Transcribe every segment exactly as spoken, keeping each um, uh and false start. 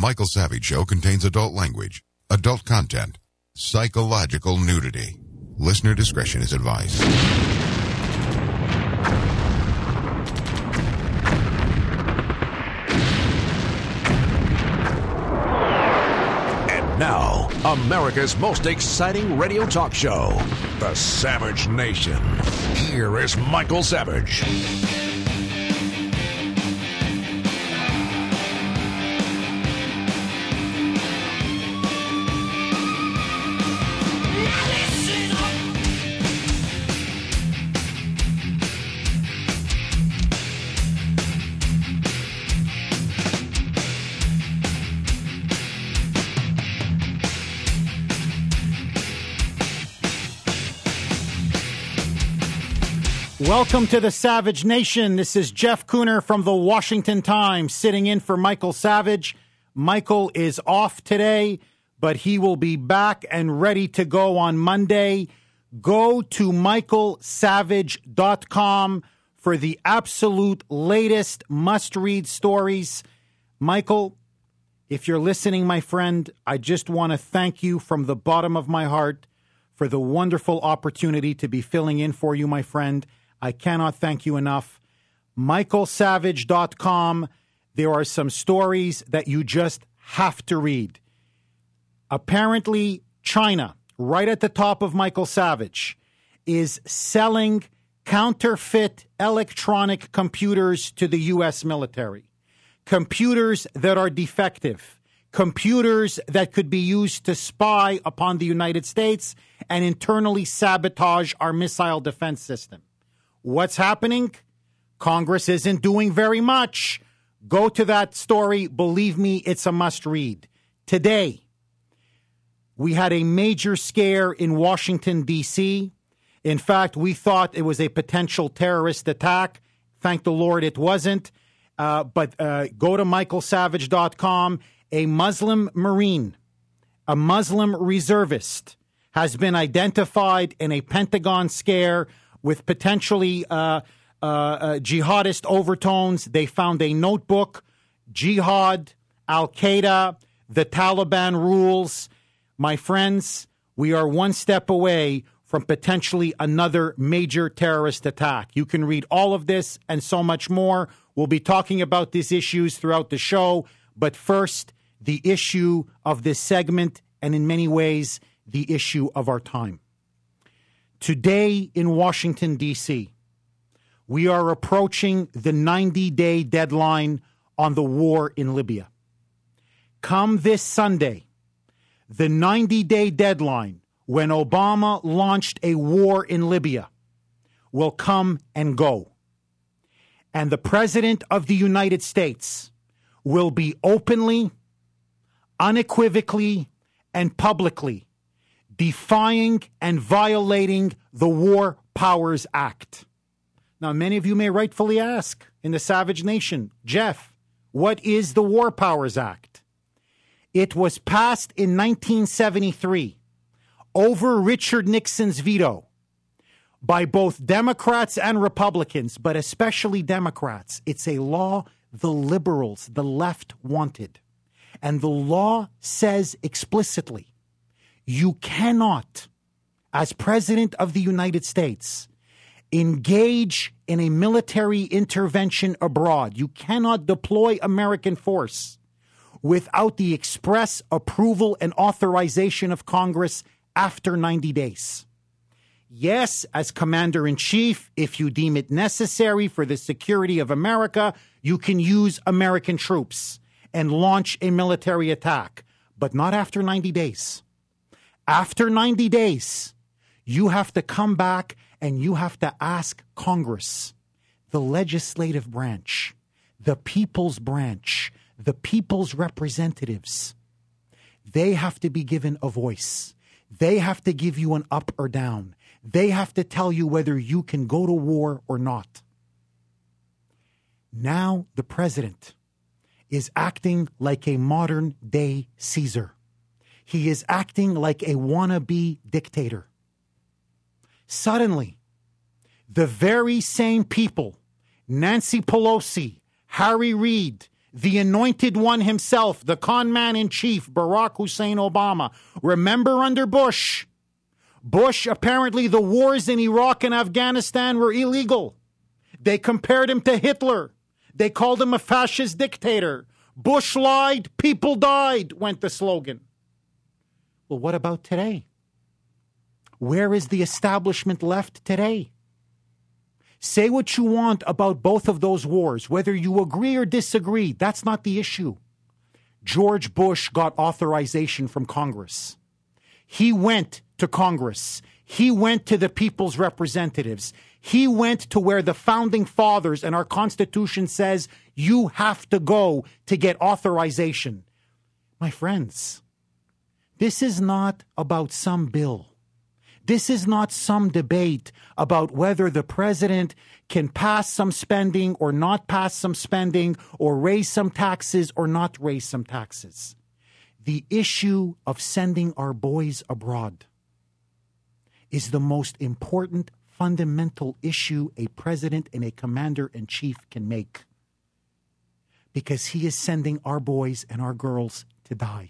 Michael Savage Show contains adult language, adult content, psychological nudity. Listener discretion is advised. And now, America's most exciting radio talk show, The Savage Nation. Here is Michael Savage. Welcome to the Savage Nation. This is Jeff Cooner from the Washington Times sitting in for Michael Savage. Michael is off today, but he will be back and ready to go on Monday. Go to michael savage dot com for the absolute latest must-read stories. Michael, if you're listening, my friend, I just want to thank you from the bottom of my heart for the wonderful opportunity to be filling in for you, my friend. I cannot thank you enough. michael savage dot com. There are some stories that you just have to read. Apparently, China, right at the top of Michael Savage, is selling counterfeit electronic computers to the U S military. Computers that are defective. Computers that could be used to spy upon the United States and internally sabotage our missile defense system. What's happening? Congress isn't doing very much. Go to that story. Believe me, it's a must read. Today, we had a major scare in Washington, D C. In fact, we thought it was a potential terrorist attack. Thank the Lord it wasn't. Uh, but uh, go to michael savage dot com. A Muslim Marine, a Muslim reservist, has been identified in a Pentagon scare with potentially uh, uh, uh, jihadist overtones. They found a notebook, Jihad, Al-Qaeda, the Taliban rules. My friends, we are one step away from potentially another major terrorist attack. You can read all of this and so much more. We'll be talking about these issues throughout the show. But first, the issue of this segment, and in many ways, the issue of our time. Today in Washington, D C, we are approaching the ninety-day deadline on the war in Libya. Come this Sunday, the ninety-day deadline when Obama launched a war in Libya will come and go. And the President of the United States will be openly, unequivocally, and publicly defying and violating the War Powers Act. Now, many of you may rightfully ask in the Savage Nation, Jeff, what is the War Powers Act? It was passed in nineteen seventy-three over Richard Nixon's veto by both Democrats and Republicans, but especially Democrats. It's a law the liberals, the left, wanted. And the law says explicitly, you cannot, as President of the United States, engage in a military intervention abroad. You cannot deploy American force without the express approval and authorization of Congress after ninety days. Yes, as Commander-in-Chief, if you deem it necessary for the security of America, you can use American troops and launch a military attack, but not after ninety days. After ninety days, you have to come back and you have to ask Congress, the legislative branch, the people's branch, the people's representatives. They have to be given a voice. They have to give you an up or down. They have to tell you whether you can go to war or not. Now the president is acting like a modern-day Caesar. He is acting like a wannabe dictator. Suddenly, the very same people, Nancy Pelosi, Harry Reid, the anointed one himself, the con man in chief, Barack Hussein Obama. Remember under Bush, Bush, apparently the wars in Iraq and Afghanistan were illegal. They compared him to Hitler. They called him a fascist dictator. Bush lied, people died, went the slogan. Well, what about today? Where is the establishment left today? Say what you want about both of those wars, whether you agree or disagree, that's not the issue. George Bush got authorization from Congress. He went to Congress. He went to the people's representatives. He went to where the founding fathers and our Constitution says you have to go to get authorization. My friends, this is not about some bill. This is not some debate about whether the president can pass some spending or not pass some spending or raise some taxes or not raise some taxes. The issue of sending our boys abroad is the most important fundamental issue a president and a commander-in-chief can make, because he is sending our boys and our girls to die.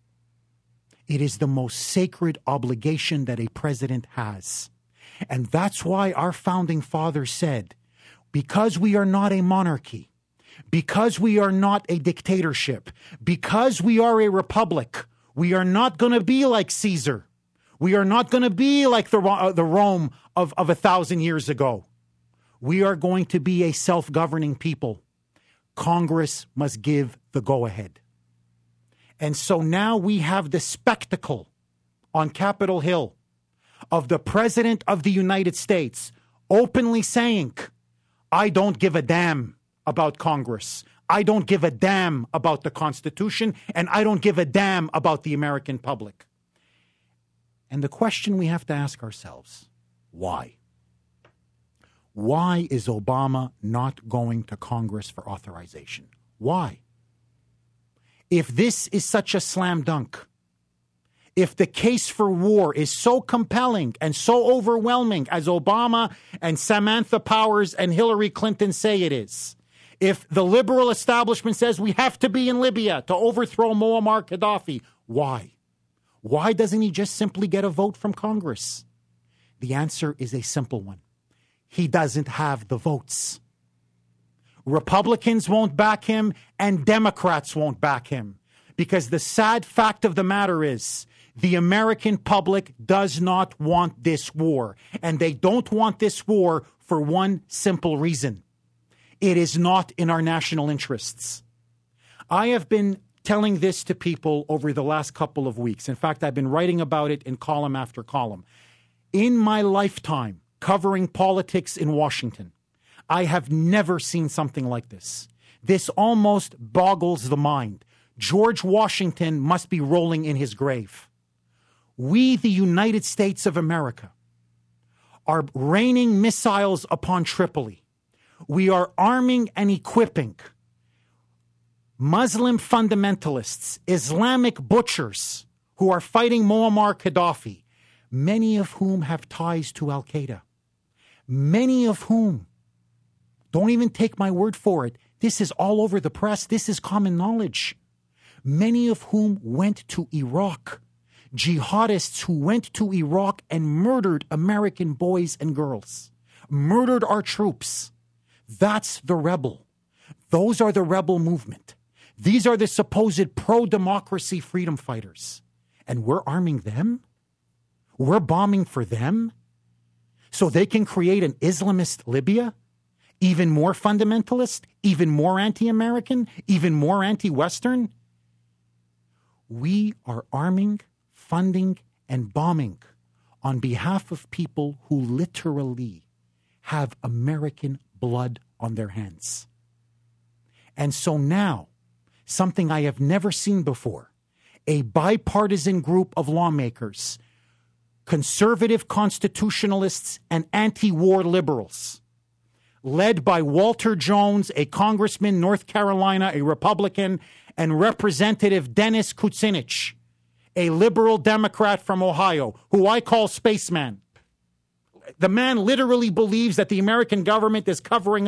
It is the most sacred obligation that a president has. And that's why our founding fathers said, because we are not a monarchy, because we are not a dictatorship, because we are a republic, we are not going to be like Caesar. We are not going to be like the, uh, the Rome of, of a thousand years ago. We are going to be a self-governing people. Congress must give the go-ahead. And so now we have the spectacle on Capitol Hill of the President of the United States openly saying, I don't give a damn about Congress. I don't give a damn about the Constitution, and I don't give a damn about the American public. And the question we have to ask ourselves, why? Why is Obama not going to Congress for authorization? Why? If this is such a slam dunk, if the case for war is so compelling and so overwhelming as Obama and Samantha Powers and Hillary Clinton say it is, if the liberal establishment says we have to be in Libya to overthrow Muammar Gaddafi, why? Why doesn't he just simply get a vote from Congress? The answer is a simple one. He doesn't have the votes. Republicans won't back him and Democrats won't back him, because the sad fact of the matter is the American public does not want this war, and they don't want this war for one simple reason. It is not in our national interests. I have been telling this to people over the last couple of weeks. In fact, I've been writing about it in column after column. In my lifetime covering politics in Washington, I have never seen something like this. This almost boggles the mind. George Washington must be rolling in his grave. We, the United States of America, are raining missiles upon Tripoli. We are arming and equipping Muslim fundamentalists, Islamic butchers who are fighting Muammar Gaddafi, many of whom have ties to Al-Qaeda, many of whom, don't even take my word for it, this is all over the press, this is common knowledge, many of whom went to Iraq, jihadists who went to Iraq and murdered American boys and girls, murdered our troops. That's the rebel. Those are the rebel movement. These are the supposed pro-democracy freedom fighters. And we're arming them? We're bombing for them? So they can create an Islamist Libya? Even more fundamentalist? Even more anti-American? Even more anti-Western? We are arming, funding, and bombing on behalf of people who literally have American blood on their hands. And so now, something I have never seen before, a bipartisan group of lawmakers, conservative constitutionalists and anti-war liberals, led by Walter Jones, a congressman, North Carolina, a Republican, and Representative Dennis Kucinich, a liberal Democrat from Ohio, who I call Spaceman. The man literally believes that the American government is covering up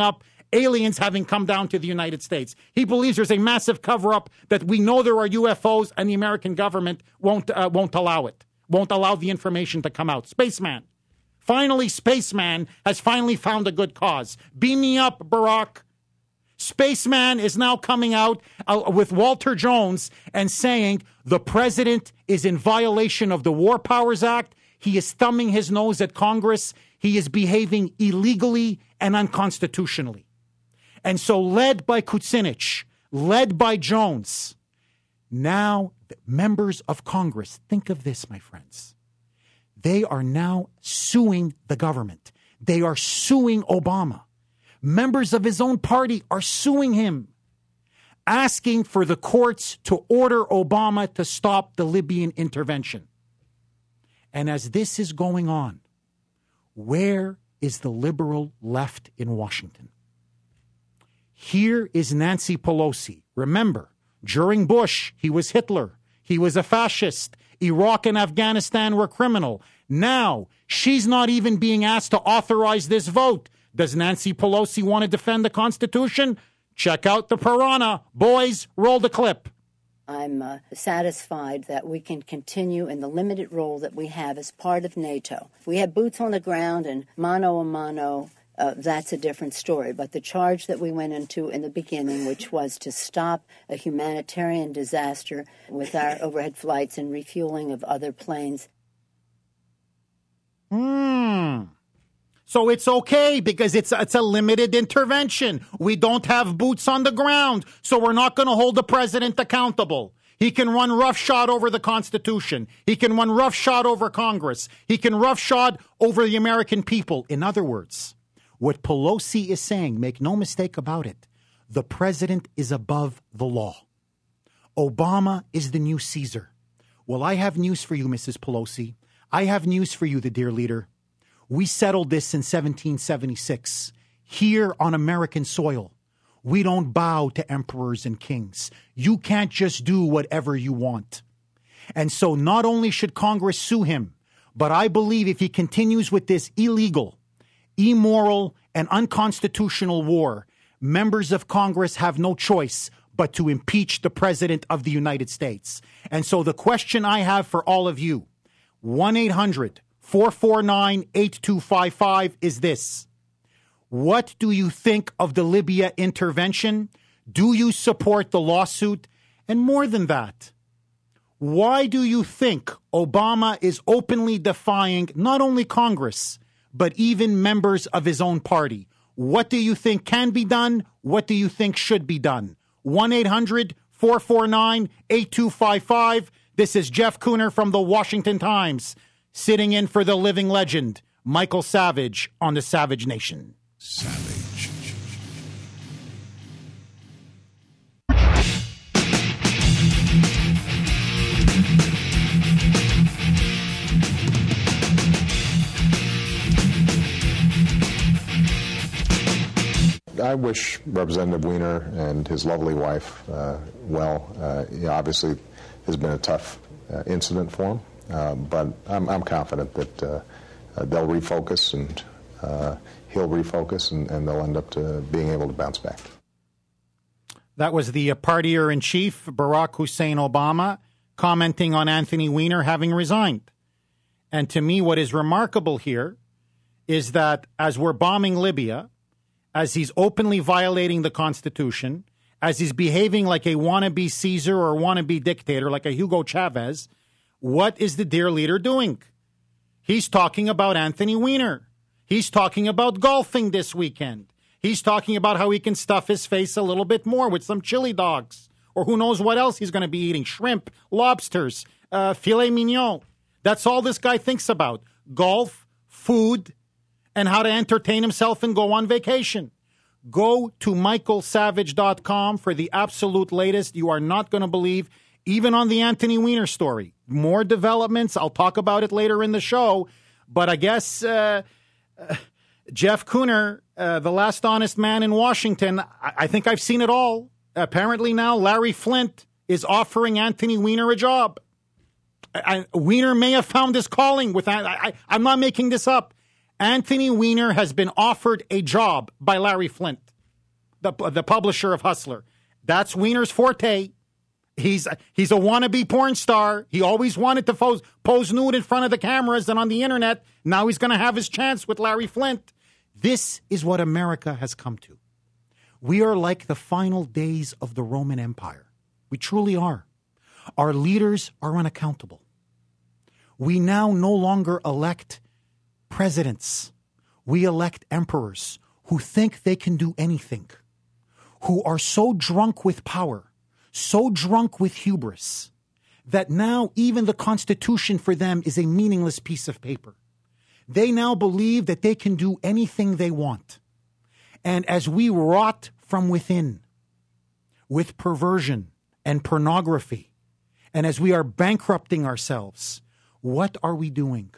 aliens having come down to the United States. He believes there's a massive cover-up, that we know there are U F Os and the American government won't uh, won't allow it, won't allow the information to come out. Spaceman. Finally, Spaceman has finally found a good cause. Beam me up, Barack. Spaceman is now coming out uh, with Walter Jones and saying the president is in violation of the War Powers Act. He is thumbing his nose at Congress. He is behaving illegally and unconstitutionally. And so, led by Kucinich, led by Jones, now the members of Congress, think of this, my friends. They are now suing the government. They are suing Obama. Members of his own party are suing him, asking for the courts to order Obama to stop the Libyan intervention. And as this is going on, where is the liberal left in Washington? Here is Nancy Pelosi. Remember, during Bush, he was Hitler. He was a fascist. Iraq and Afghanistan were criminal. Now, she's not even being asked to authorize this vote. Does Nancy Pelosi want to defend the Constitution? Check out the Piranha. Boys, roll the clip. I'm uh, satisfied that we can continue in the limited role that we have as part of NATO. If we have boots on the ground and mano a mano, uh, that's a different story. But the charge that we went into in the beginning, which was to stop a humanitarian disaster with our overhead flights and refueling of other planes. Hmm. So it's okay because it's it's a limited intervention. We don't have boots on the ground, so we're not going to hold the president accountable. He can run roughshod over the Constitution. He can run roughshod over Congress. He can roughshod over the American people. In other words, what Pelosi is saying, make no mistake about it, the president is above the law. Obama is the new Caesar. Well, I have news for you, Missus Pelosi. I have news for you, the dear leader. We settled this in seventeen seventy-six, here on American soil. We don't bow to emperors and kings. You can't just do whatever you want. And so not only should Congress sue him, but I believe if he continues with this illegal, immoral, and unconstitutional war, members of Congress have no choice but to impeach the President of the United States. And so the question I have for all of you, one eight hundred four four nine eight two five five is this. What do you think of the Libya intervention? Do you support the lawsuit? And more than that, why do you think Obama is openly defying not only Congress, but even members of his own party? What do you think can be done? What do you think should be done? one eight hundred four four nine eight two five five. This is Jeff Cooner from the Washington Times, sitting in for the living legend, Michael Savage, on the Savage Nation. Savage. I wish Representative Wiener and his lovely wife uh, well. Uh, he obviously has been a tough uh, incident for him, uh, but I'm, I'm confident that uh, uh, they'll refocus and uh, he'll refocus and, and they'll end up to being able to bounce back. That was the partier-in-chief, Barack Hussein Obama, commenting on Anthony Weiner having resigned. And to me, what is remarkable here is that as we're bombing Libya, as he's openly violating the Constitution, as he's behaving like a wannabe Caesar or wannabe dictator, like a Hugo Chavez, what is the dear leader doing? He's talking about Anthony Weiner. He's talking about golfing this weekend. He's talking about how he can stuff his face a little bit more with some chili dogs, or who knows what else he's going to be eating, shrimp, lobsters, uh, filet mignon. That's all this guy thinks about, golf, food, and how to entertain himself and go on vacation. Go to michael savage dot com for the absolute latest. You are not going to believe, even on the Anthony Weiner story. More developments. I'll talk about it later in the show. But I guess uh, uh, Jeff Cooner, uh, the last honest man in Washington, I-, I think I've seen it all. Apparently now Larry Flynt is offering Anthony Weiner a job. I- I- Weiner may have found his calling with that. I- I- I'm not making this up. Anthony Weiner has been offered a job by Larry Flynt. the, the publisher of Hustler. That's Weiner's forte. He's he's a wannabe porn star. He always wanted to pose, pose nude in front of the cameras and on the internet. Now he's going to have his chance with Larry Flynt. This is what America has come to. We are like the final days of the Roman Empire. We truly are. Our leaders are unaccountable. We now no longer elect presidents. We elect emperors who think they can do anything, who are so drunk with power, so drunk with hubris, that now even the Constitution for them is a meaningless piece of paper. They now believe that they can do anything they want. And as we rot from within with perversion and pornography, and as we are bankrupting ourselves, what are we doing?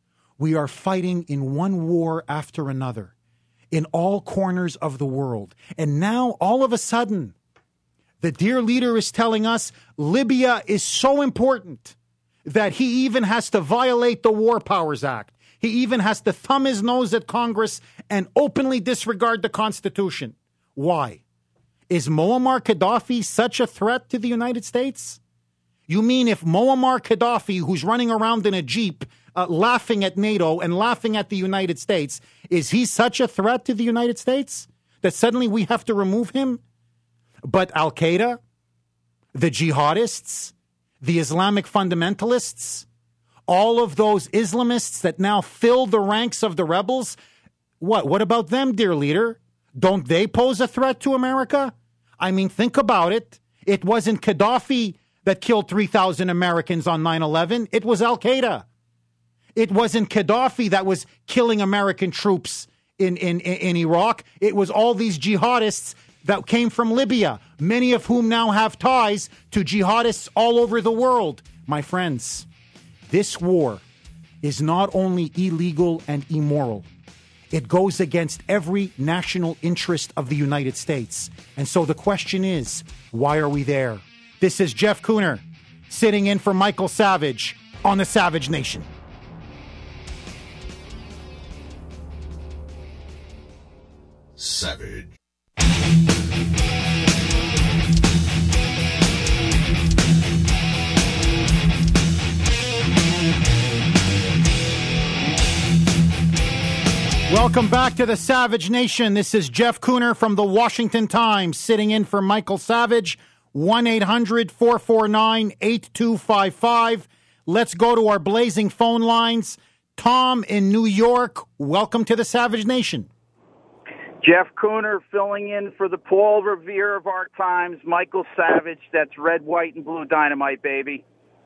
We are fighting in one war after another in all corners of the world. And now, all of a sudden, the dear leader is telling us Libya is so important that he even has to violate the War Powers Act. He even has to thumb his nose at Congress and openly disregard the Constitution. Why? Is Muammar Gaddafi such a threat to the United States? You mean if Muammar Gaddafi, who's running around in a Jeep, uh, laughing at NATO and laughing at the United States, is he such a threat to the United States that suddenly we have to remove him? But Al-Qaeda, the jihadists, the Islamic fundamentalists, all of those Islamists that now fill the ranks of the rebels, what? What about them, dear leader? Don't they pose a threat to America? I mean, think about it. It wasn't Gaddafi that killed three thousand Americans on nine eleven. It was Al-Qaeda. It wasn't Gaddafi that was killing American troops in, in, in Iraq. It was all these jihadists that came from Libya, many of whom now have ties to jihadists all over the world. My friends, this war is not only illegal and immoral, it goes against every national interest of the United States. And so the question is, why are we there? This is Jeff Cooner, sitting in for Michael Savage on the Savage Nation. Savage. Welcome back to the Savage Nation. This is Jeff Cooner from the Washington Times, sitting in for Michael Savage. one eight hundred four four nine eight two five five. Let's go to our blazing phone lines. Tom in New York, welcome to the Savage Nation. Jeff Cooner filling in for the Paul Revere of our times, Michael Savage. That's red, white, and blue dynamite, baby.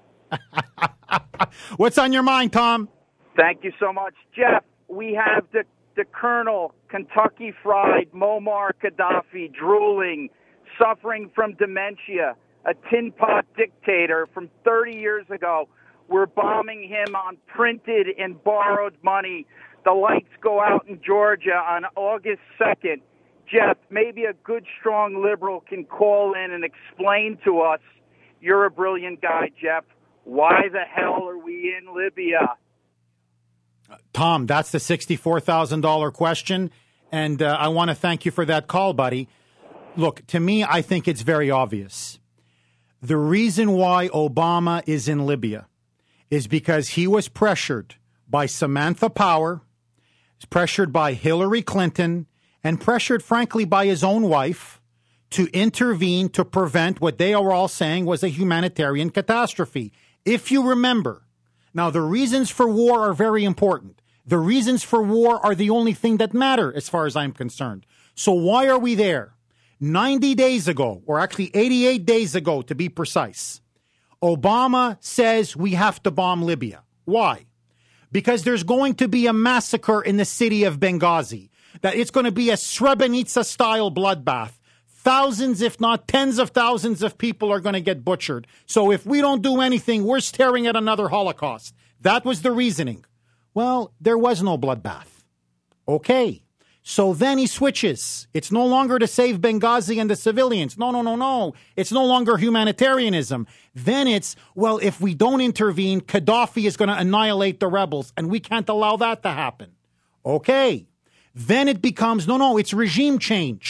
What's on your mind, Tom? Thank you so much. Jeff, we have the, the Colonel, Kentucky Fried, Muammar Gaddafi, drooling, suffering from dementia, a tin pot dictator from thirty years ago. We're bombing him on printed and borrowed money. The lights go out in Georgia on August second. Jeff, maybe a good, strong liberal can call in and explain to us, you're a brilliant guy, Jeff, why the hell are we in Libya? Tom, that's the sixty-four thousand dollars question, and uh, I want to thank you for that call, buddy. Look, to me, I think it's very obvious. The reason why Obama is in Libya is because he was pressured by Samantha Power, pressured by Hillary Clinton, and pressured, frankly, by his own wife to intervene to prevent what they are all saying was a humanitarian catastrophe. If you remember, now the reasons for war are very important. The reasons for war are the only thing that matter as far as I'm concerned. So why are we there? ninety days ago, or actually eighty-eight days ago to be precise, Obama says we have to bomb Libya. Why? Because there's going to be a massacre in the city of Benghazi, that it's going to be a Srebrenica-style bloodbath. Thousands, if not tens of thousands of people are going to get butchered. So if we don't do anything, we're staring at another Holocaust. That was the reasoning. Well, there was no bloodbath. Okay. So then he switches. It's no longer to save Benghazi and the civilians. No, no, no, no. It's no longer humanitarianism. Then it's, well, if we don't intervene, Gaddafi is going to annihilate the rebels, and we can't allow that to happen. Okay. Then it becomes, no, no, it's regime change.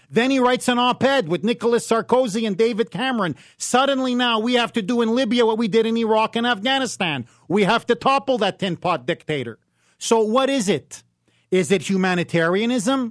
Then he writes an op-ed with Nicolas Sarkozy and David Cameron. Suddenly now we have to do in Libya what we did in Iraq and Afghanistan. We have to topple that tin pot dictator. So what is it? Is it humanitarianism?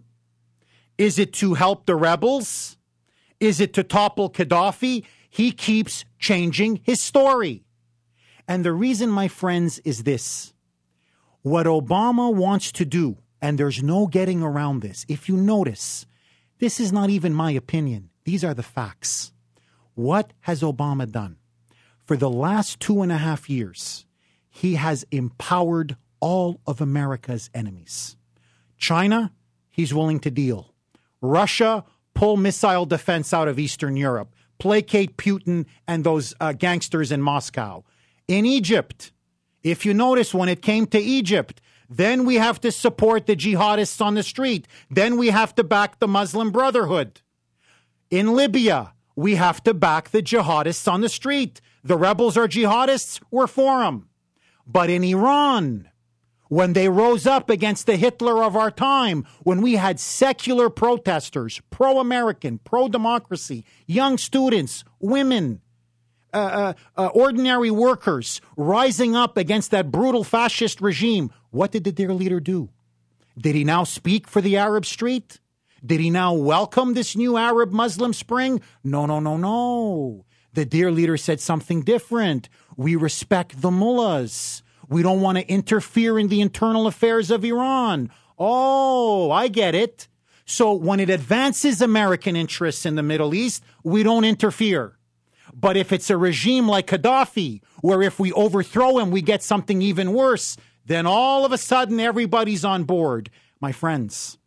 Is it to help the rebels? Is it to topple Gaddafi? He keeps changing his story. And the reason, my friends, is this. What Obama wants to do, and there's no getting around this, if you notice, this is not even my opinion. These are the facts. What has Obama done? For the last two and a half years, he has empowered all of America's enemies. China, he's willing to deal. Russia, pull missile defense out of Eastern Europe. Placate Putin and those uh, gangsters in Moscow. In Egypt, if you notice, when it came to Egypt, then we have to support the jihadists on the street. Then we have to back the Muslim Brotherhood. In Libya, we have to back the jihadists on the street. The rebels are jihadists, we're for them. But in Iran, when they rose up against the Hitler of our time, when we had secular protesters, pro-American, pro-democracy, young students, women, uh, uh, uh, ordinary workers rising up against that brutal fascist regime, what did their leader do? Did he now speak for the Arab street? Did he now welcome this new Arab Muslim spring? No, no, no, no. The dear leader said something different. We respect the mullahs. We don't want to interfere in the internal affairs of Iran. Oh, I get it. So when it advances American interests in the Middle East, we don't interfere. But if it's a regime like Gaddafi, where if we overthrow him, we get something even worse, then all of a sudden everybody's on board. My friends,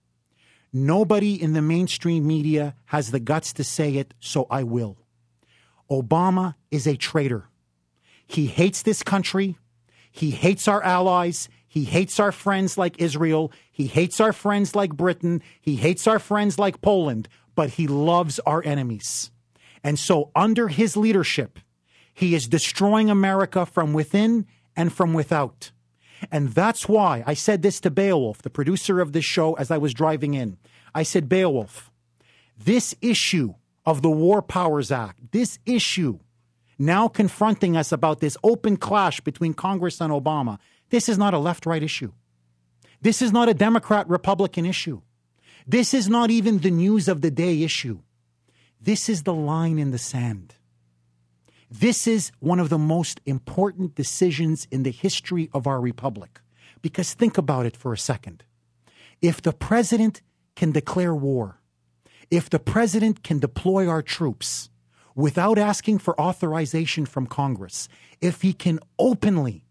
nobody in the mainstream media has the guts to say it, so I will. Obama is a traitor. He hates this country. He hates our allies. He hates our friends like Israel. He hates our friends like Britain. He hates our friends like Poland. But he loves our enemies. And so under his leadership, he is destroying America from within and from without. And that's why I said this to Beowulf, the producer of this show, as I was driving in. I said, Beowulf, this issue of the War Powers Act, this issue now confronting us about this open clash between Congress and Obama, this is not a left-right issue. This is not a Democrat-Republican issue. This is not even the news of the day issue. This is the line in the sand. This is one of the most important decisions in the history of our republic. Because think about it for a second. If the president can declare war, if the president can deploy our troops without asking for authorization from Congress, if he can openly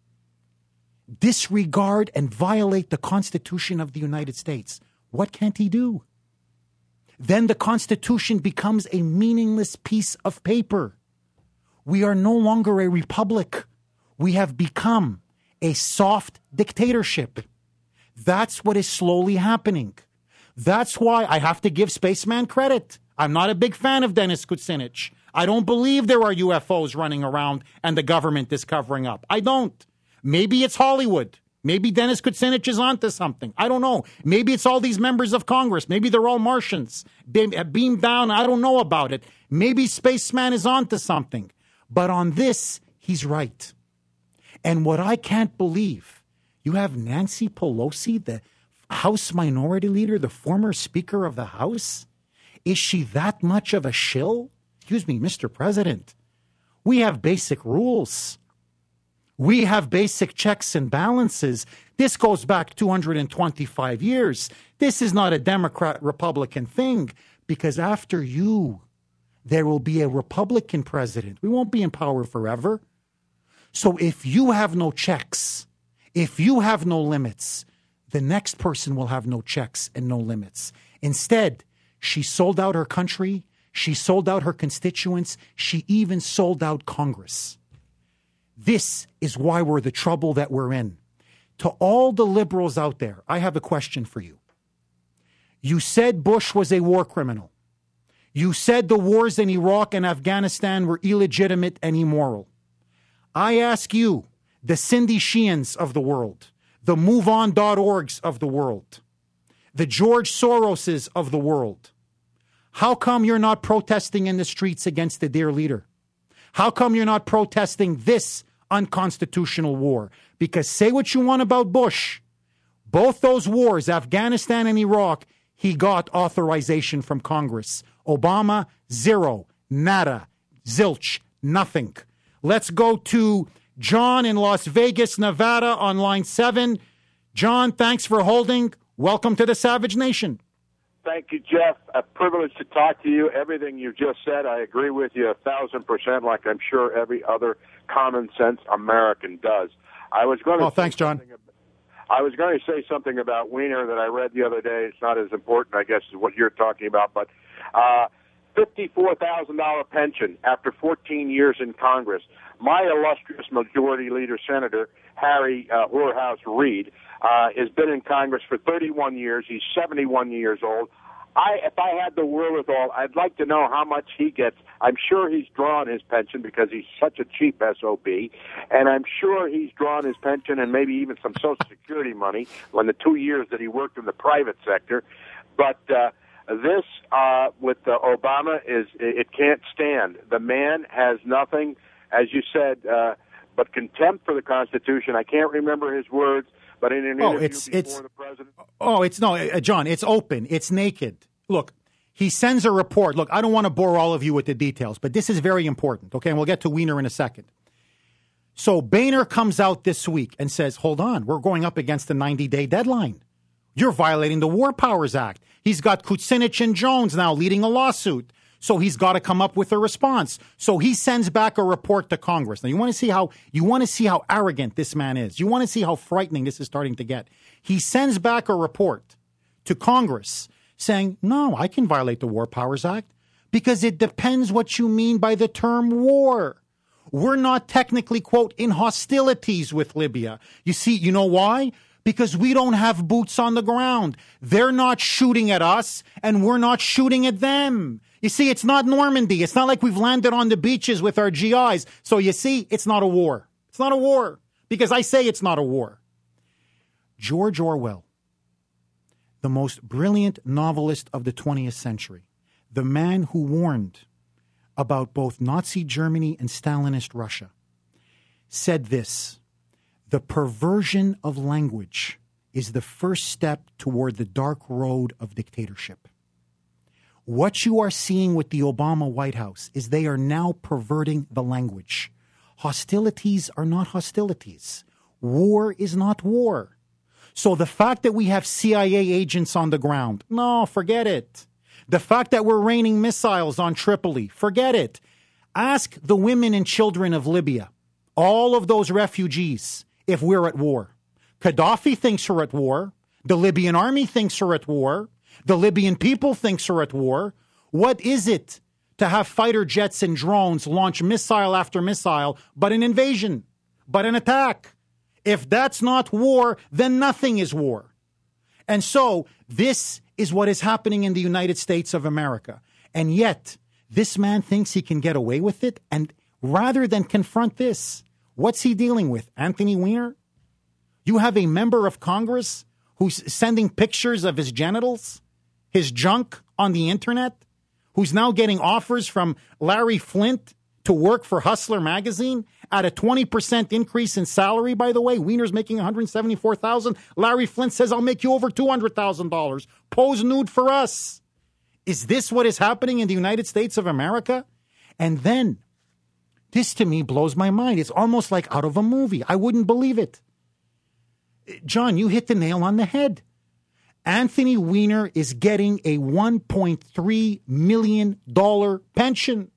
disregard and violate the Constitution of the United States, what can't he do? Then the Constitution becomes a meaningless piece of paper. We are no longer a republic. We have become a soft dictatorship. That's what is slowly happening. That's why I have to give Spaceman credit. I'm not a big fan of Dennis Kucinich. I don't believe there are U F Os running around and the government is covering up. I don't. Maybe it's Hollywood. Maybe Dennis Kucinich is onto something. I don't know. Maybe it's all these members of Congress. Maybe they're all Martians. Beamed down. I don't know about it. Maybe Spaceman is onto something. But on this, he's right. And what I can't believe, you have Nancy Pelosi, the House Minority Leader, the former Speaker of the House. Is she that much of a shill? Excuse me, Mister President. We have basic rules. We have basic checks and balances. This goes back two hundred twenty-five years. This is not a Democrat-Republican thing, because after you, there will be a Republican president. We won't be in power forever. So if you have no checks, if you have no limits, the next person will have no checks and no limits. Instead, she sold out her country. She sold out her constituents. She even sold out Congress. This is why we're the trouble that we're in. To all the liberals out there, I have a question for you. You said Bush was a war criminal. You said the wars in Iraq and Afghanistan were illegitimate and immoral. I ask you, the Cindy Sheehan's of the world, the move on dot orgs of the world, the George Soroses of the world, How come you're not protesting in the streets against the dear leader? How come you're not protesting this unconstitutional war? Because say what you want about Bush, both those wars, Afghanistan and Iraq, he got authorization from Congress. Obama, zero, nada, zilch, nothing. Let's go to John in Las Vegas, Nevada on line seven. John, thanks for holding. Welcome to the Savage Nation. Thank you, Jeff. A privilege to talk to you. Everything you just said, I agree with you a thousand percent, like I'm sure every other common sense American does. I was going to. Oh, thanks, John. I was going to say something about Weiner that I read the other day. It's not as important, I guess, as what you're talking about, but uh, fifty-four thousand dollars pension after fourteen years in Congress. My illustrious majority leader, Senator Harry uh, Whorehouse Reid, uh, has been in Congress for thirty-one years. He's seventy-one years old. I, if I had the wherewithal, I'd like to know how much he gets. I'm sure he's drawn his pension because he's such a cheap S O B, and I'm sure he's drawn his pension and maybe even some Social Security money when the two years that he worked in the private sector. But uh, this, uh, with uh, Obama, is it can't stand. The man has nothing, as you said, uh, but contempt for the Constitution. I can't remember his words. But in an oh, interview it's, before it's, the president. Oh, it's no, uh, John, it's open. It's naked. Look, he sends a report. Look, I don't want to bore all of you with the details, but this is very important. Okay. And we'll get to Weiner in a second. So Boehner comes out this week and says, hold on, we're going up against the ninety day deadline. You're violating the War Powers Act. He's got Kucinich and Jones now leading a lawsuit. So he's got to come up with a response. So he sends back a report to Congress. Now you want to see how you want to see how arrogant this man is. You want to see how frightening this is starting to get. He sends back a report to Congress saying, "No, I can violate the War Powers Act because it depends what you mean by the term war. We're not technically, quote, in hostilities with Libya. You see, you know why? Because we don't have boots on the ground. They're not shooting at us and we're not shooting at them. You see, it's not Normandy. It's not like we've landed on the beaches with our G Is. So you see, it's not a war. It's not a war because I say it's not a war." George Orwell, the most brilliant novelist of the twentieth century, the man who warned about both Nazi Germany and Stalinist Russia, said this: "The perversion of language is the first step toward the dark road of dictatorship." What you are seeing with the Obama White House is they are now perverting the language. Hostilities are not hostilities. War is not war. So the fact that we have C I A agents on the ground, no, forget it. The fact that we're raining missiles on Tripoli, forget it. Ask the women and children of Libya, all of those refugees, if we're at war. Gaddafi thinks we're at war. The Libyan army thinks we're at war. The Libyan people thinks we're at war. What is it to have fighter jets and drones launch missile after missile, but an invasion, but an attack? If that's not war, then nothing is war. And so this is what is happening in the United States of America. And yet this man thinks he can get away with it. And rather than confront this, what's he dealing with? Anthony Weiner? You have a member of Congress who's sending pictures of his genitals, his junk on the internet, who's now getting offers from Larry Flint to work for Hustler magazine at a twenty percent increase in salary, by the way. Weiner's making one hundred seventy-four thousand dollars. Larry Flint says, "I'll make you over two hundred thousand dollars. Pose nude for us." Is this what is happening in the United States of America? And then, this to me blows my mind. It's almost like out of a movie. I wouldn't believe it. John, you hit the nail on the head. Anthony Weiner is getting a one point three million dollars pension.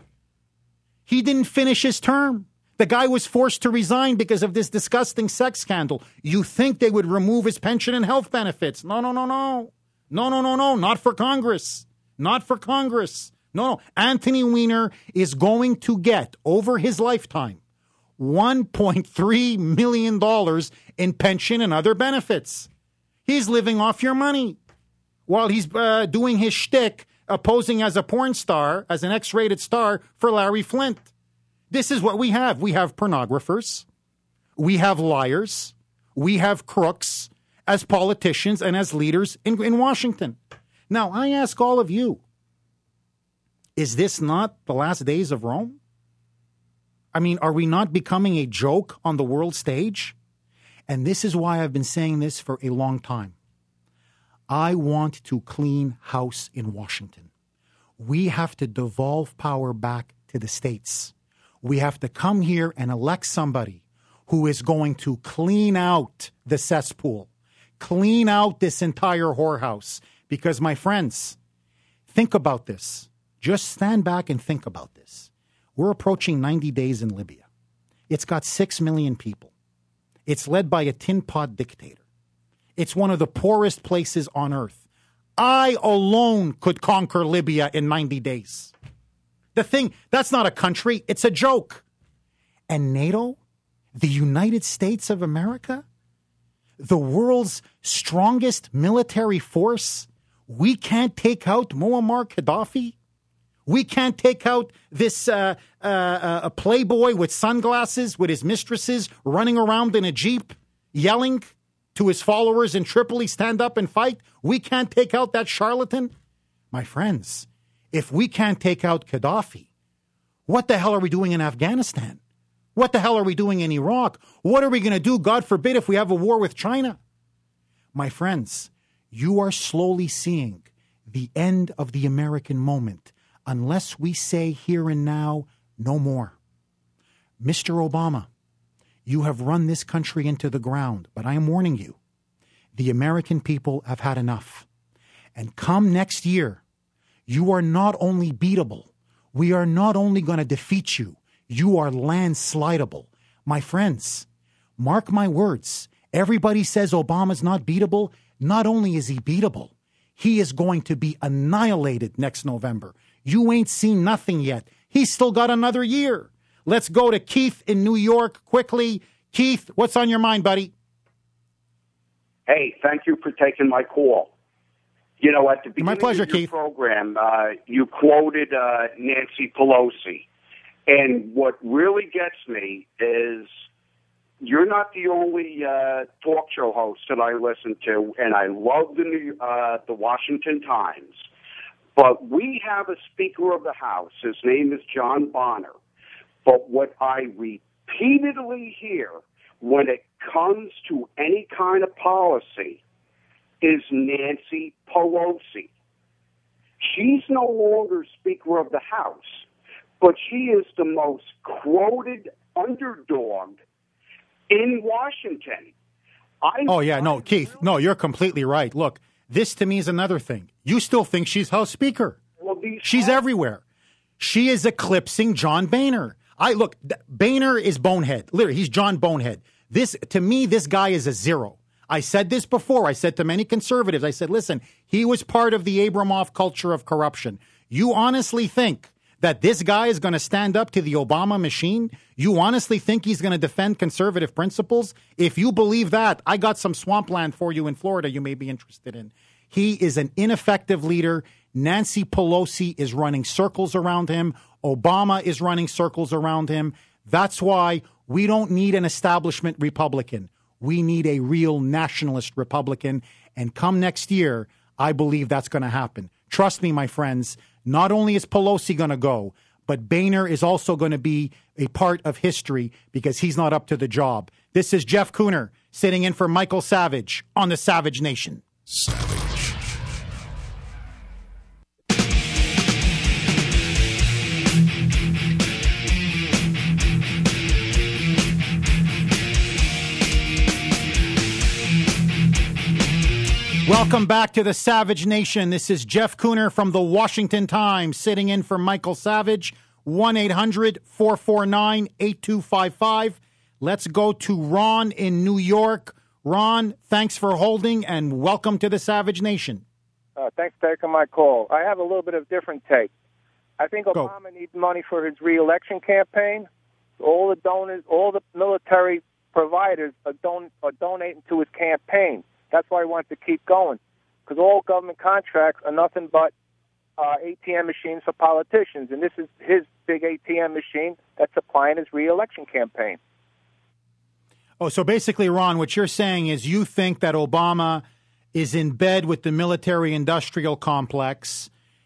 He didn't finish his term. The guy was forced to resign because of this disgusting sex scandal. You think they would remove his pension and health benefits? No, no, no, no. No, no, no, no. Not for Congress. Not for Congress. No, no. Anthony Weiner is going to get, over his lifetime, one point three million dollars in pension and other benefits. He's living off your money while he's uh, doing his shtick, uh, posing as a porn star, as an X-rated star for Larry Flint. This is what we have. We have pornographers. We have liars. We have crooks as politicians and as leaders in, in Washington. Now, I ask all of you, Is this not the last days of Rome? I mean, are we not becoming a joke on the world stage? And this is why I've been saying this for a long time. I want to clean house in Washington. We have to devolve power back to the states. We have to come here and elect somebody who is going to clean out the cesspool, clean out this entire whorehouse. Because, my friends, think about this. Just stand back and think about this. We're approaching ninety days in Libya. It's got six million people. It's led by a tin pot dictator. It's one of the poorest places on earth. I alone could conquer Libya in ninety days. The thing, that's not a country, it's a joke. And NATO, the United States of America, the world's strongest military force, we can't take out Muammar Gaddafi? We can't take out this uh, uh, uh, a playboy with sunglasses with his mistresses running around in a Jeep yelling to his followers in Tripoli, stand up and fight? We can't take out that charlatan? My friends, if we can't take out Gaddafi, what the hell are we doing in Afghanistan? What the hell are we doing in Iraq? What are we going to do, God forbid, if we have a war with China? My friends, you are slowly seeing the end of the American moment unless we say here and now, no more. Mister Obama, you have run this country into the ground, but I am warning you, the American people have had enough. And come next year, you are not only beatable, we are not only going to defeat you, you are landslidable. My friends, mark my words. Everybody says Obama's not beatable. Not only is he beatable, he is going to be annihilated next November. You ain't seen nothing yet. He's still got another year. Let's go to Keith in New York quickly. Keith, what's on your mind, buddy? Hey, thank you for taking my call. You know, at the beginning my pleasure, of your Keith. program, uh, you quoted uh, Nancy Pelosi. And what really gets me is you're not the only uh, talk show host that I listen to, and I love the New, uh, the Washington Times. But we have a Speaker of the House. His name is John Boehner. But what I repeatedly hear when it comes to any kind of policy is Nancy Pelosi. She's no longer Speaker of the House, but she is the most quoted underdog in Washington. I oh, yeah, no, Keith, no, you're completely right. Look, this to me is another thing. You still think she's House Speaker. Well, these she's are- everywhere. She is eclipsing John Boehner. I look, Boehner is bonehead. Literally, he's John Bonehead. This, to me, this guy is a zero. I said this before. I said to many conservatives, I said, listen, he was part of the Abramoff culture of corruption. You honestly think that this guy is going to stand up to the Obama machine? You honestly think he's going to defend conservative principles? If you believe that, I got some swampland for you in Florida you may be interested in. He is an ineffective leader. Nancy Pelosi is running circles around him. Obama is running circles around him. That's why we don't need an establishment Republican. We need a real nationalist Republican. And come next year, I believe that's going to happen. Trust me, my friends, not only is Pelosi going to go, but Boehner is also going to be a part of history because he's not up to the job. This is Jeff Cooner sitting in for Michael Savage on the Savage Nation. Savage. Welcome back to the Savage Nation. This is Jeff Cooner from the Washington Times sitting in for Michael Savage. one eight hundred four four nine eight two five five. Let's go to Ron in New York. Ron, thanks for holding and welcome to the Savage Nation. Uh, thanks for taking my call. I have a little bit of different take. I think Go. Obama needs money for his reelection campaign. All the donors, all the military providers are, don- are donating to his campaign. That's why he wants to keep going, because all government contracts are nothing but uh, A T M machines for politicians, and this is his big A T M machine that's supplying his reelection campaign. Oh, so basically, Ron, what you're saying is you think that Obama is in bed with the military-industrial complex.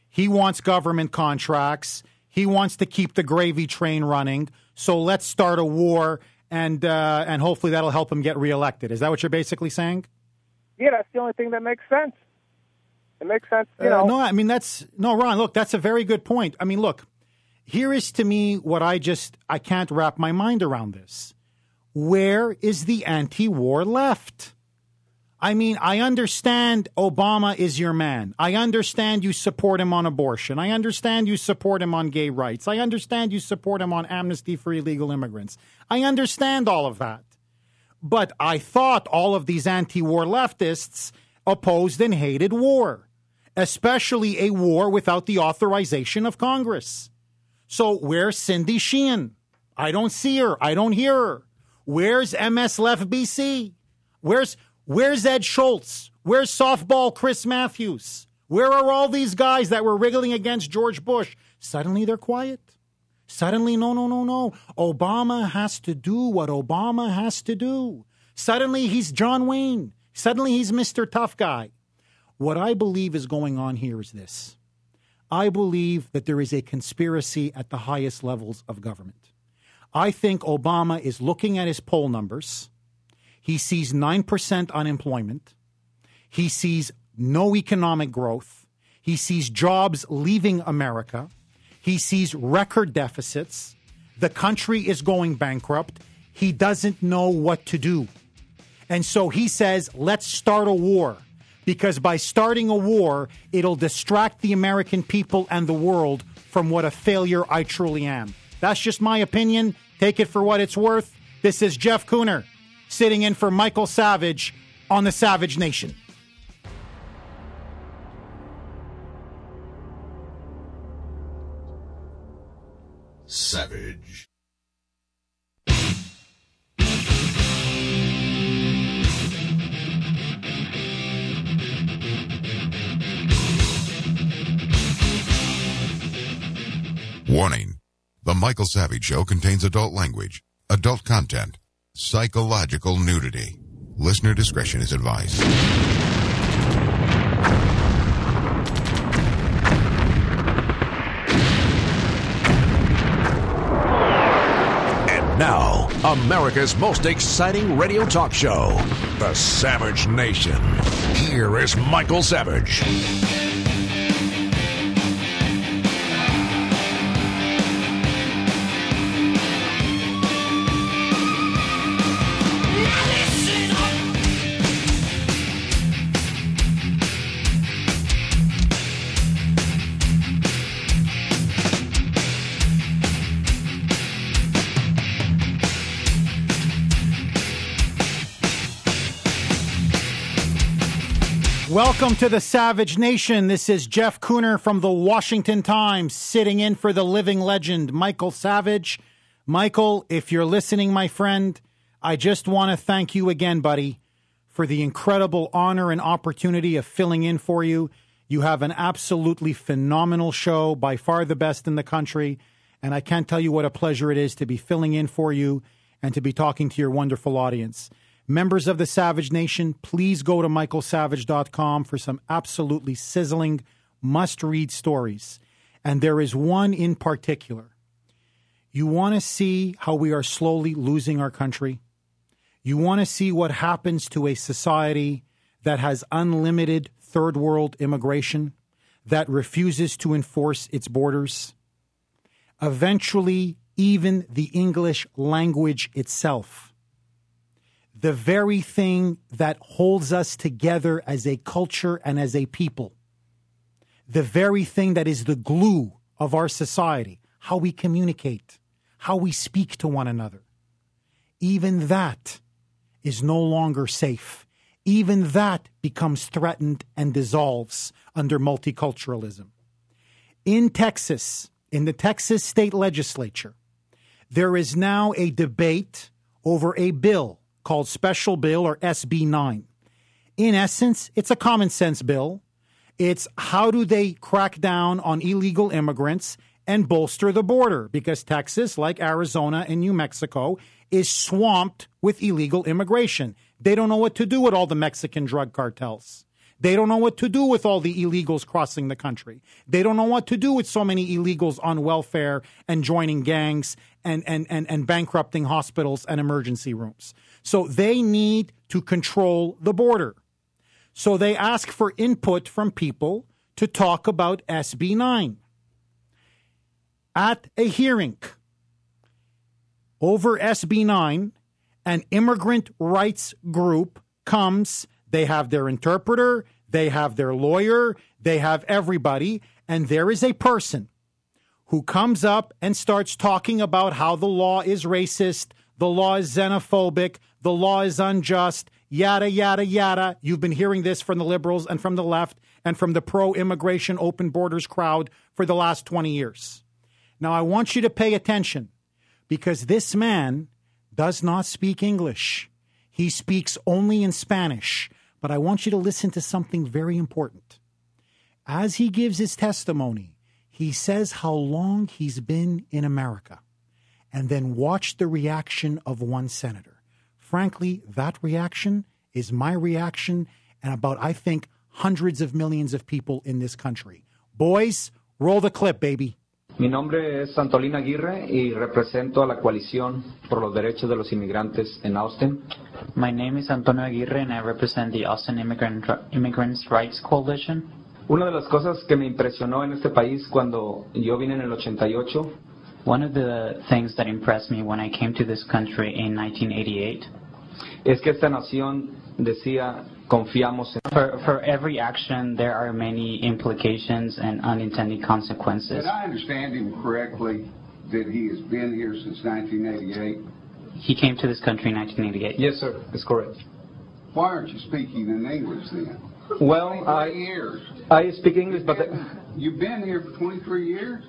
He wants government contracts. He wants to keep the gravy train running. So let's start a war, and uh, and hopefully that'll help him get reelected. Is that what you're basically saying? Yeah, that's the only thing that makes sense. It makes sense, you uh, know. No, I mean, that's, no, Ron, look, that's a very good point. I mean, look, here is to me what I just, I can't wrap my mind around this. Where is the anti-war left? I mean, I understand Obama is your man. I understand you support him on abortion. I understand you support him on gay rights. I understand you support him on amnesty for illegal immigrants. I understand all of that. But I thought all of these anti-war leftists opposed and hated war, especially a war without the authorization of Congress. So where's Cindy Sheehan? I don't see her. I don't hear her. Where's M S Left B C? Where's where's Ed Schultz? Where's softball Chris Matthews? Where are all these guys that were wriggling against George Bush? Suddenly they're quiet. Suddenly, no, no, no, no. Obama has to do what Obama has to do. Suddenly he's John Wayne. Suddenly he's Mister Tough Guy. What I believe is going on here is this. I believe that there is a conspiracy at the highest levels of government. I think Obama is looking at his poll numbers. He sees nine percent unemployment. He sees no economic growth. He sees jobs leaving America. He sees record deficits. The country is going bankrupt. He doesn't know what to do. And so he says, let's start a war. Because by starting a war, it'll distract the American people and the world from what a failure I truly am. That's just my opinion. Take it for what it's worth. This is Jeff Cooner, sitting in for Michael Savage on the Savage Nation. Savage. Warning. The Michael Savage Show contains adult language, adult content, psychological nudity. Listener discretion is advised. And now, America's most exciting radio talk show, The Savage Nation. Here is Michael Savage. Welcome to the Savage Nation. This is Jeff Cooner from the Washington Times, sitting in for the living legend, Michael Savage. Michael, if you're listening, my friend, I just want to thank you again, buddy, for the incredible honor and opportunity of filling in for you. You have an absolutely phenomenal show, by far the best in the country, and I can't tell you what a pleasure it is to be filling in for you and to be talking to your wonderful audience. Members of the Savage Nation, please go to michael savage dot com for some absolutely sizzling, must-read stories. And there is one in particular. You want to see how we are slowly losing our country? You want to see what happens to a society that has unlimited third world immigration, that refuses to enforce its borders? Eventually, even the English language itself, the very thing that holds us together as a culture and as a people, the very thing that is the glue of our society, how we communicate, how we speak to one another, even that is no longer safe. Even that becomes threatened and dissolves under multiculturalism. In Texas, in the Texas state legislature, there is now a debate over a bill called Special Bill, or S B nine. In essence, it's a common sense bill. It's how do they crack down on illegal immigrants and bolster the border, because Texas, like Arizona and New Mexico, is swamped with illegal immigration. They don't know what to do with all the Mexican drug cartels. They don't know what to do with all the illegals crossing the country. They don't know what to do with so many illegals on welfare and joining gangs and, and, and, and bankrupting hospitals and emergency rooms. So they need to control the border. So they ask for input from people to talk about S B nine. At a hearing over S B nine, an immigrant rights group comes. They have their interpreter, they have their lawyer, they have everybody, and there is a person who comes up and starts talking about how the law is racist, the law is xenophobic, the law is unjust, yada, yada, yada. You've been hearing this from the liberals and from the left and from the pro-immigration open borders crowd for the last twenty years. Now, I want you to pay attention because this man does not speak English. He speaks only in Spanish. But I want you to listen to something very important. As he gives his testimony, he says how long he's been in America. And then watch the reaction of one senator. Frankly, that reaction is my reaction and about, I think, hundreds of millions of people in this country. Boys, roll the clip, baby. Mi nombre es Antolín Aguirre y represento a la Coalición por los Derechos de los Inmigrantes en Austin. My name is Antonio Aguirre and I represent the Austin Immigrant, Immigrants Rights Coalition. Una de las cosas que me impresionó en este país cuando yo vine en el ochenta y ocho. One of the things that impressed me when I came to this country in nineteen eighty-eight. Es que esta nación decía confiamos en. For, for every action, there are many implications and unintended consequences. Did I understand him correctly that he has been here since nineteen eighty-eight? He came to this country in nineteen eighty-eight. Yes, sir. That's correct. Why aren't you speaking in English then? Well, I, years. I speak English, but... You've been here for twenty-three years?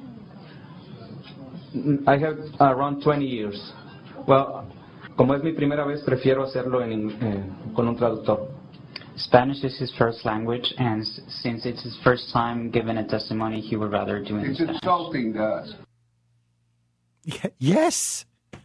I have around twenty years. Well, como es mi primera vez, prefiero hacerlo en, eh, con un traductor. Spanish is his first language, and since it's his first time giving a testimony, he would rather do it in It's Spanish. insulting to us. Yes.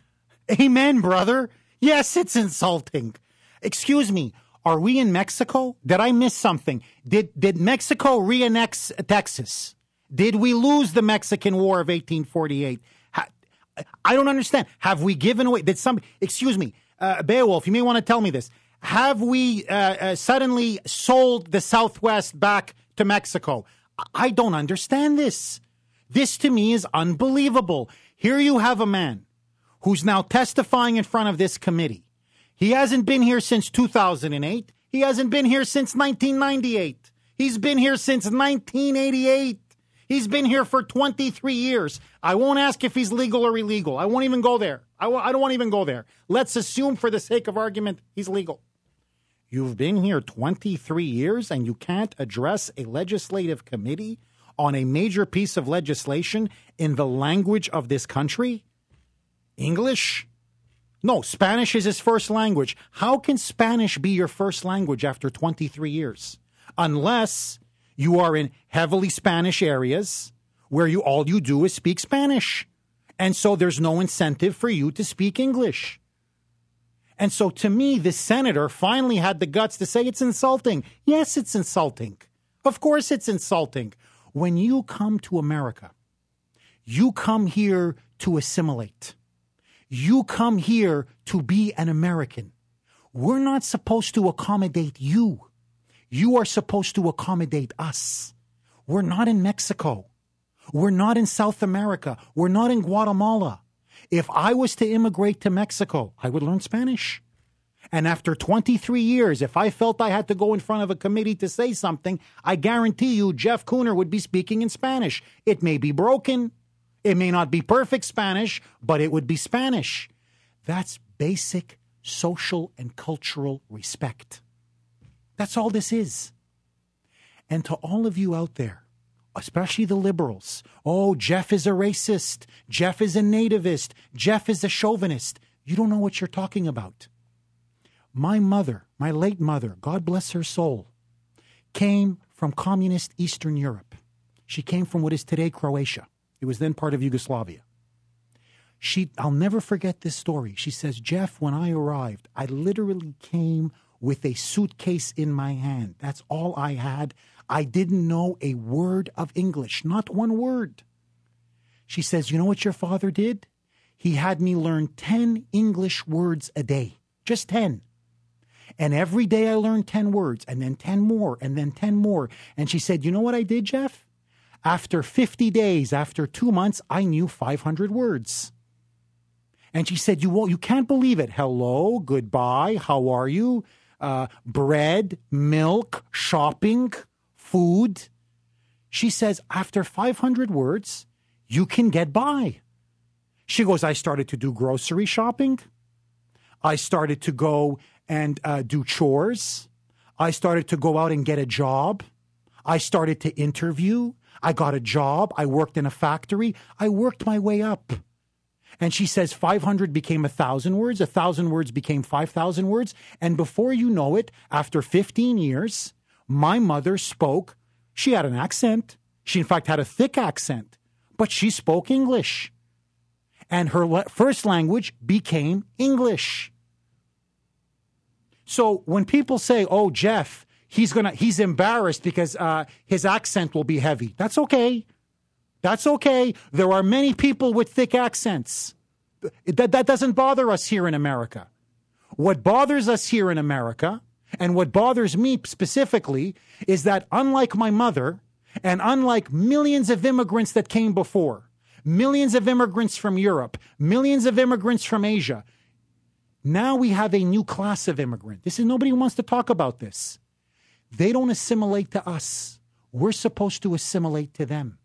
Amen, brother. Yes, it's insulting. Excuse me. Are we in Mexico? Did I miss something? Did did Mexico re-annex Texas? Did we lose the Mexican War of eighteen forty-eight? Ha, I don't understand. Have we given away? Did somebody? Excuse me, uh, Beowulf. You may want to tell me this. Have we uh, uh, suddenly sold the Southwest back to Mexico? I don't understand this. This to me is unbelievable. Here you have a man who's now testifying in front of this committee. He hasn't been here since two thousand eight. He hasn't been here since nineteen ninety-eight. He's been here since nineteen eighty-eight. He's been here for twenty-three years. I won't ask if he's legal or illegal. I won't even go there. I, w- I don't want to even go there. Let's assume for the sake of argument, he's legal. You've been here twenty-three years and you can't address a legislative committee on a major piece of legislation in the language of this country? English? No, Spanish is his first language. How can Spanish be your first language after twenty-three years? Unless you are in heavily Spanish areas where you all you do is speak Spanish. And so there's no incentive for you to speak English. And so to me, this senator finally had the guts to say it's insulting. Yes, it's insulting. Of course it's insulting. When you come to America, you come here to assimilate. You come here to be an American. We're not supposed to accommodate you. You are supposed to accommodate us. We're not in Mexico. We're not in South America. We're not in Guatemala. If I was to immigrate to Mexico, I would learn Spanish. And after twenty-three years, if I felt I had to go in front of a committee to say something, I guarantee you Jeff Cooner would be speaking in Spanish. It may be broken. It may not be perfect Spanish, but it would be Spanish. That's basic social and cultural respect. That's all this is. And to all of you out there, especially the liberals, oh, Jeff is a racist. Jeff is a nativist. Jeff is a chauvinist. You don't know what you're talking about. My mother, my late mother, God bless her soul, came from communist Eastern Europe. She came from what is today Croatia. It was then part of Yugoslavia. She, I'll never forget this story. She says, Jeff, when I arrived, I literally came with a suitcase in my hand. That's all I had. I didn't know a word of English, not one word. She says, you know what your father did? He had me learn ten English words a day, just ten. And every day I learned ten words, and then ten more, and then ten more. And she said, you know what I did, Jeff? After fifty days, after two months, I knew five hundred words. And she said, you won't, you can't believe it. Hello, goodbye, how are you? Uh, bread, milk, shopping, food. She says, after five hundred words, you can get by. She goes, I started to do grocery shopping. I started to go and uh, do chores. I started to go out and get a job. I started to interview. I got a job. I worked in a factory. I worked my way up. And she says five hundred became one thousand words. one thousand words became five thousand words. And before you know it, after fifteen years, my mother spoke. She had an accent. She, in fact, had a thick accent. But she spoke English. And her le- first language became English. So when people say, oh, Jeff, he's gonna, he's embarrassed because uh, his accent will be heavy. That's okay. That's okay. There are many people with thick accents. That, that doesn't bother us here in America. What bothers us here in America, and what bothers me specifically, is that unlike my mother, and unlike millions of immigrants that came before, millions of immigrants from Europe, millions of immigrants from Asia, now we have a new class of immigrant. This is, nobody wants to talk about this. They don't assimilate to us. We're supposed to assimilate to them.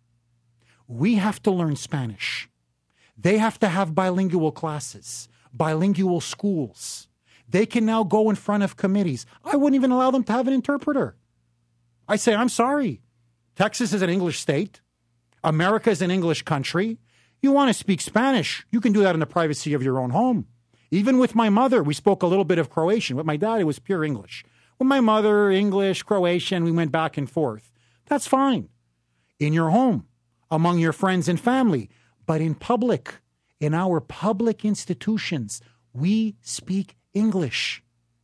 We have to learn Spanish. They have to have bilingual classes, bilingual schools. They can now go in front of committees. I wouldn't even allow them to have an interpreter. I say, I'm sorry. Texas is an English state. America is an English country. You want to speak Spanish, you can do that in the privacy of your own home. Even with my mother, we spoke a little bit of Croatian. With my dad, it was pure English. With my mother, English, Croatian, we went back and forth. That's fine. In your home, among your friends and family. But in public, in our public institutions, we speak English.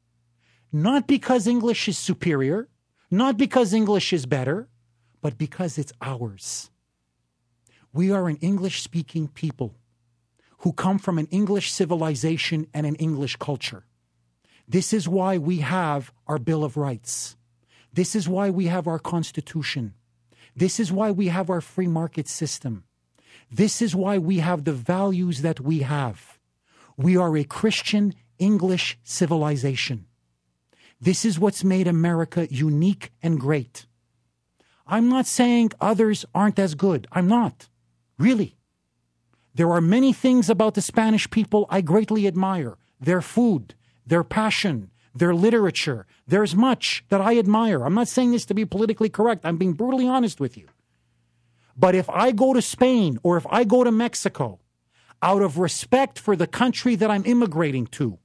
Not because English is superior, not because English is better, but because it's ours. We are an English-speaking people who come from an English civilization and an English culture. This is why we have our Bill of Rights. This is why we have our Constitution. This is why we have our free market system. This is why we have the values that we have. We are a Christian English civilization. This is what's made America unique and great. I'm not saying others aren't as good. I'm not. Really. There are many things about the Spanish people I greatly admire. Their food, their passion, their literature. There's much that I admire. I'm not saying this to be politically correct. I'm being brutally honest with you. But if I go to Spain or if I go to Mexico, out of respect for the country that I'm immigrating to,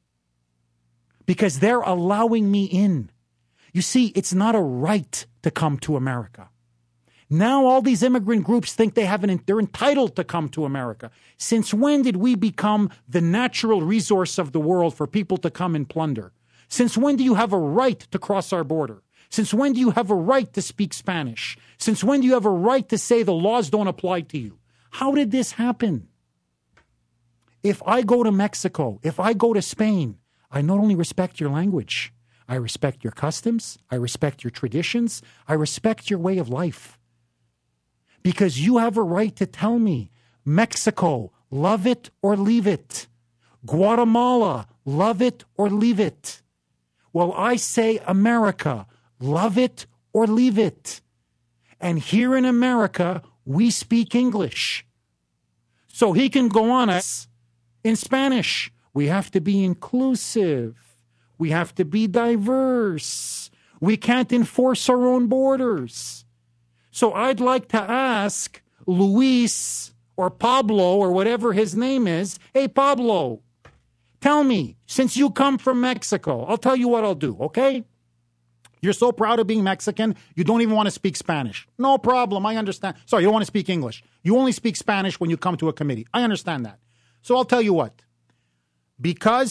because they're allowing me in. You see, it's not a right to come to America. Now all these immigrant groups think they have an, they're entitled to come to America. Since when did we become the natural resource of the world for people to come and plunder? Since when do you have a right to cross our border? Since when do you have a right to speak Spanish? Since when do you have a right to say the laws don't apply to you? How did this happen? If I go to Mexico, if I go to Spain, I not only respect your language, I respect your customs, I respect your traditions, I respect your way of life. Because you have a right to tell me, Mexico, love it or leave it. Guatemala, love it or leave it. Well, I say America, love it or leave it. And here in America, we speak English. So he can go on us in Spanish. We have to be inclusive. We have to be diverse. We can't enforce our own borders. So I'd like to ask Luis or Pablo or whatever his name is, hey, Pablo, tell me, since you come from Mexico, I'll tell you what I'll do, okay? You're so proud of being Mexican, you don't even want to speak Spanish. No problem, I understand. Sorry, you don't want to speak English. You only speak Spanish when you come to a committee. I understand that. So I'll tell you what. Because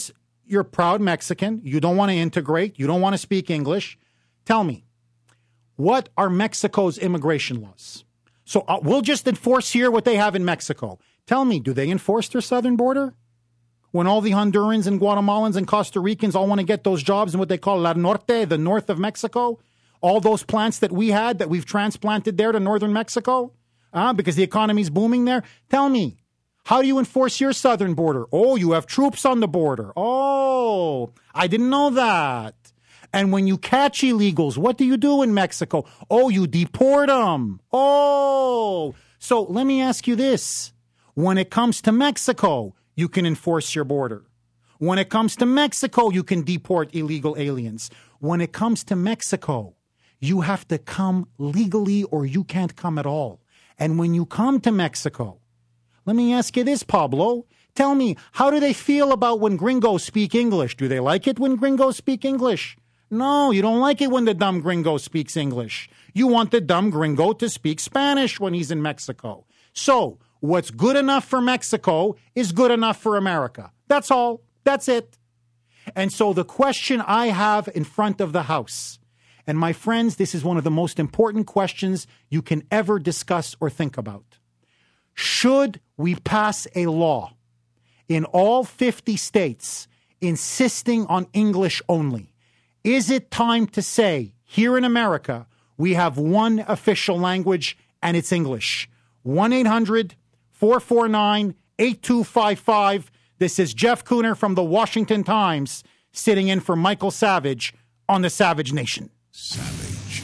you're a proud Mexican. You don't want to integrate. You don't want to speak English. Tell me, what are Mexico's immigration laws? So uh, we'll just enforce here what they have in Mexico. Tell me, do they enforce their southern border? When all the Hondurans and Guatemalans and Costa Ricans all want to get those jobs in what they call La Norte, the north of Mexico, all those plants that we had that we've transplanted there to northern Mexico, uh, because the economy's booming there. Tell me, how do you enforce your southern border? Oh, you have troops on the border. Oh, I didn't know that. And when you catch illegals, what do you do in Mexico? Oh, you deport them. Oh, so let me ask you this. When it comes to Mexico, you can enforce your border. When it comes to Mexico, you can deport illegal aliens. When it comes to Mexico, you have to come legally or you can't come at all. And when you come to Mexico, let me ask you this, Pablo. Tell me, how do they feel about when gringos speak English? Do they like it when gringos speak English? No, you don't like it when the dumb gringo speaks English. You want the dumb gringo to speak Spanish when he's in Mexico. So, what's good enough for Mexico is good enough for America. That's all. That's it. And so the question I have in front of the House, and my friends, this is one of the most important questions you can ever discuss or think about. Should we pass a law in all fifty states insisting on English only? Is it time to say, here in America, we have one official language and it's English? one eight hundred four four nine eight two five five. This is Jeff Kuhner from the Washington Times, sitting in for Michael Savage on the Savage Nation. Savage.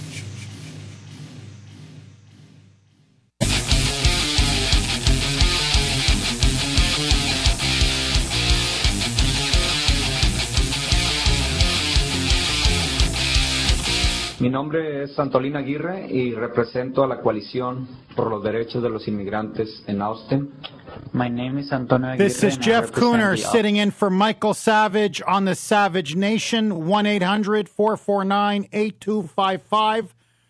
Mi nombre es Antolín Aguirre y represento a la coalición por los derechos de los inmigrantes en Austin. My name is Antonio Aguirre. This is Jeff Kuhner sitting in for Michael Savage on the Savage Nation. one eight hundred four four nine eight two five five.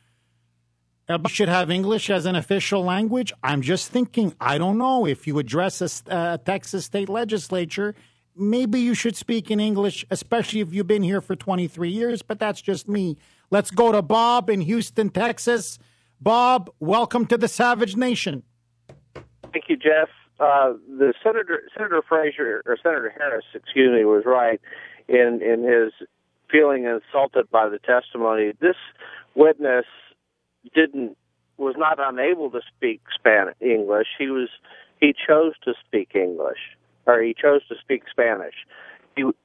We should have English as an official language. I'm just thinking, I don't know, if you address a uh, Texas state legislature, maybe you should speak in English, especially if you've been here for twenty-three years, but that's just me. Let's go to Bob in Houston, Texas. Bob, welcome to the Savage Nation. Thank you, Jeff. Uh, the Senator Senator Frazier or Senator Harris, excuse me, was right in in his feeling insulted by the testimony. This witness didn't was not unable to speak Spanish English. He was he chose to speak English, or he chose to speak Spanish. He was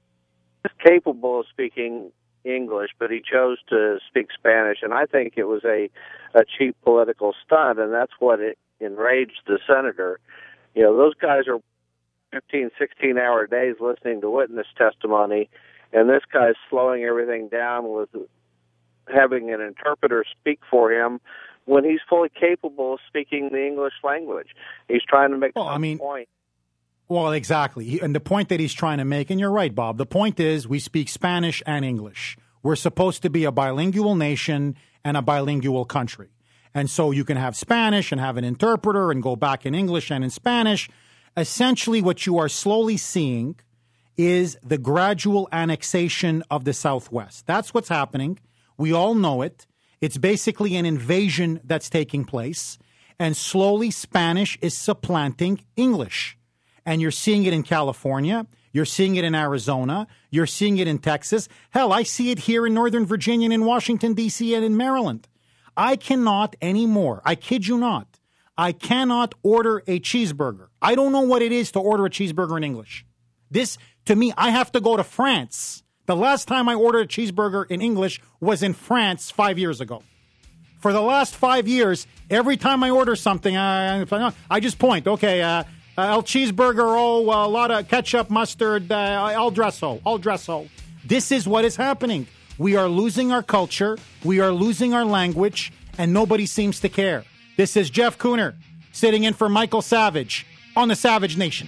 capable of speaking English, but he chose to speak Spanish, and I think it was a, a cheap political stunt, and that's what it enraged the senator. You know, those guys are fifteen, sixteen-hour days listening to witness testimony, and this guy's slowing everything down with having an interpreter speak for him when he's fully capable of speaking the English language. He's trying to make well, some I mean, point. Well, exactly. And the point that he's trying to make, and you're right, Bob, the point is we speak Spanish and English. We're supposed to be a bilingual nation and a bilingual country. And so you can have Spanish and have an interpreter and go back in English and in Spanish. Essentially, what you are slowly seeing is the gradual annexation of the Southwest. That's what's happening. We all know it. It's basically an invasion that's taking place. And slowly Spanish is supplanting English. And you're seeing it in California. You're seeing it in Arizona. You're seeing it in Texas. Hell, I see it here in Northern Virginia and in Washington, D C and in Maryland. I cannot anymore. I kid you not. I cannot order a cheeseburger. I don't know what it is to order a cheeseburger in English. This, to me, I have to go to France. The last time I ordered a cheeseburger in English was in France five years ago. For the last five years, every time I order something, I, I just point, okay, uh, Uh, El cheeseburger, oh, a lot of ketchup, mustard, uh, al dresso, al dresso. This is what is happening. We are losing our culture. We are losing our language, and nobody seems to care. This is Jeff Kuhner, sitting in for Michael Savage on the Savage Nation.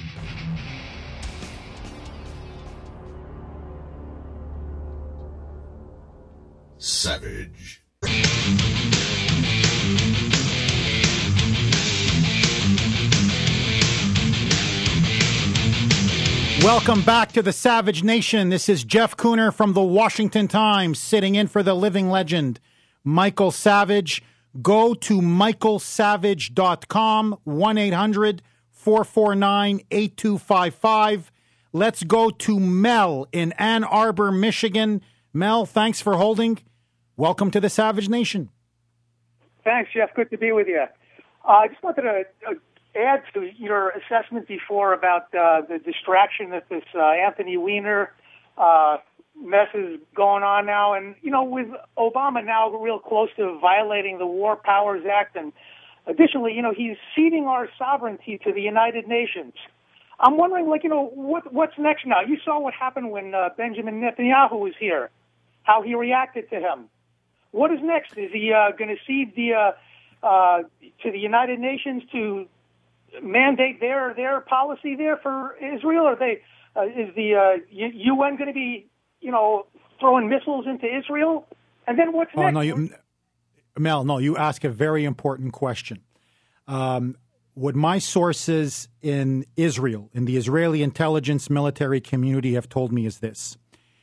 Savage. Welcome back to the Savage Nation. This is Jeff Cooner from the Washington Times, sitting in for the living legend, Michael Savage. Go to michael savage dot com, one eight hundred four four nine eight two five five. Let's go to Mel in Ann Arbor, Michigan. Mel, thanks for holding. Welcome to the Savage Nation. Thanks, Jeff. Good to be with you. Uh, I just wanted to uh, add to your assessment before about uh, the distraction that this uh, Anthony Weiner uh, mess is going on now. And, you know, with Obama now real close to violating the War Powers Act, and additionally, you know, he's ceding our sovereignty to the United Nations. I'm wondering, like, you know, what what's next now? You saw what happened when uh, Benjamin Netanyahu was here, how he reacted to him. What is next? Is he uh, going to cede the uh, uh, to the United Nations to mandate their their policy there for Israel? Or they uh, is the uh, U N going to be, you know, throwing missiles into Israel? And then what's oh, next? No, you, Mel, no, you ask a very important question. Um, what my sources in Israel, in the Israeli intelligence military community have told me is this.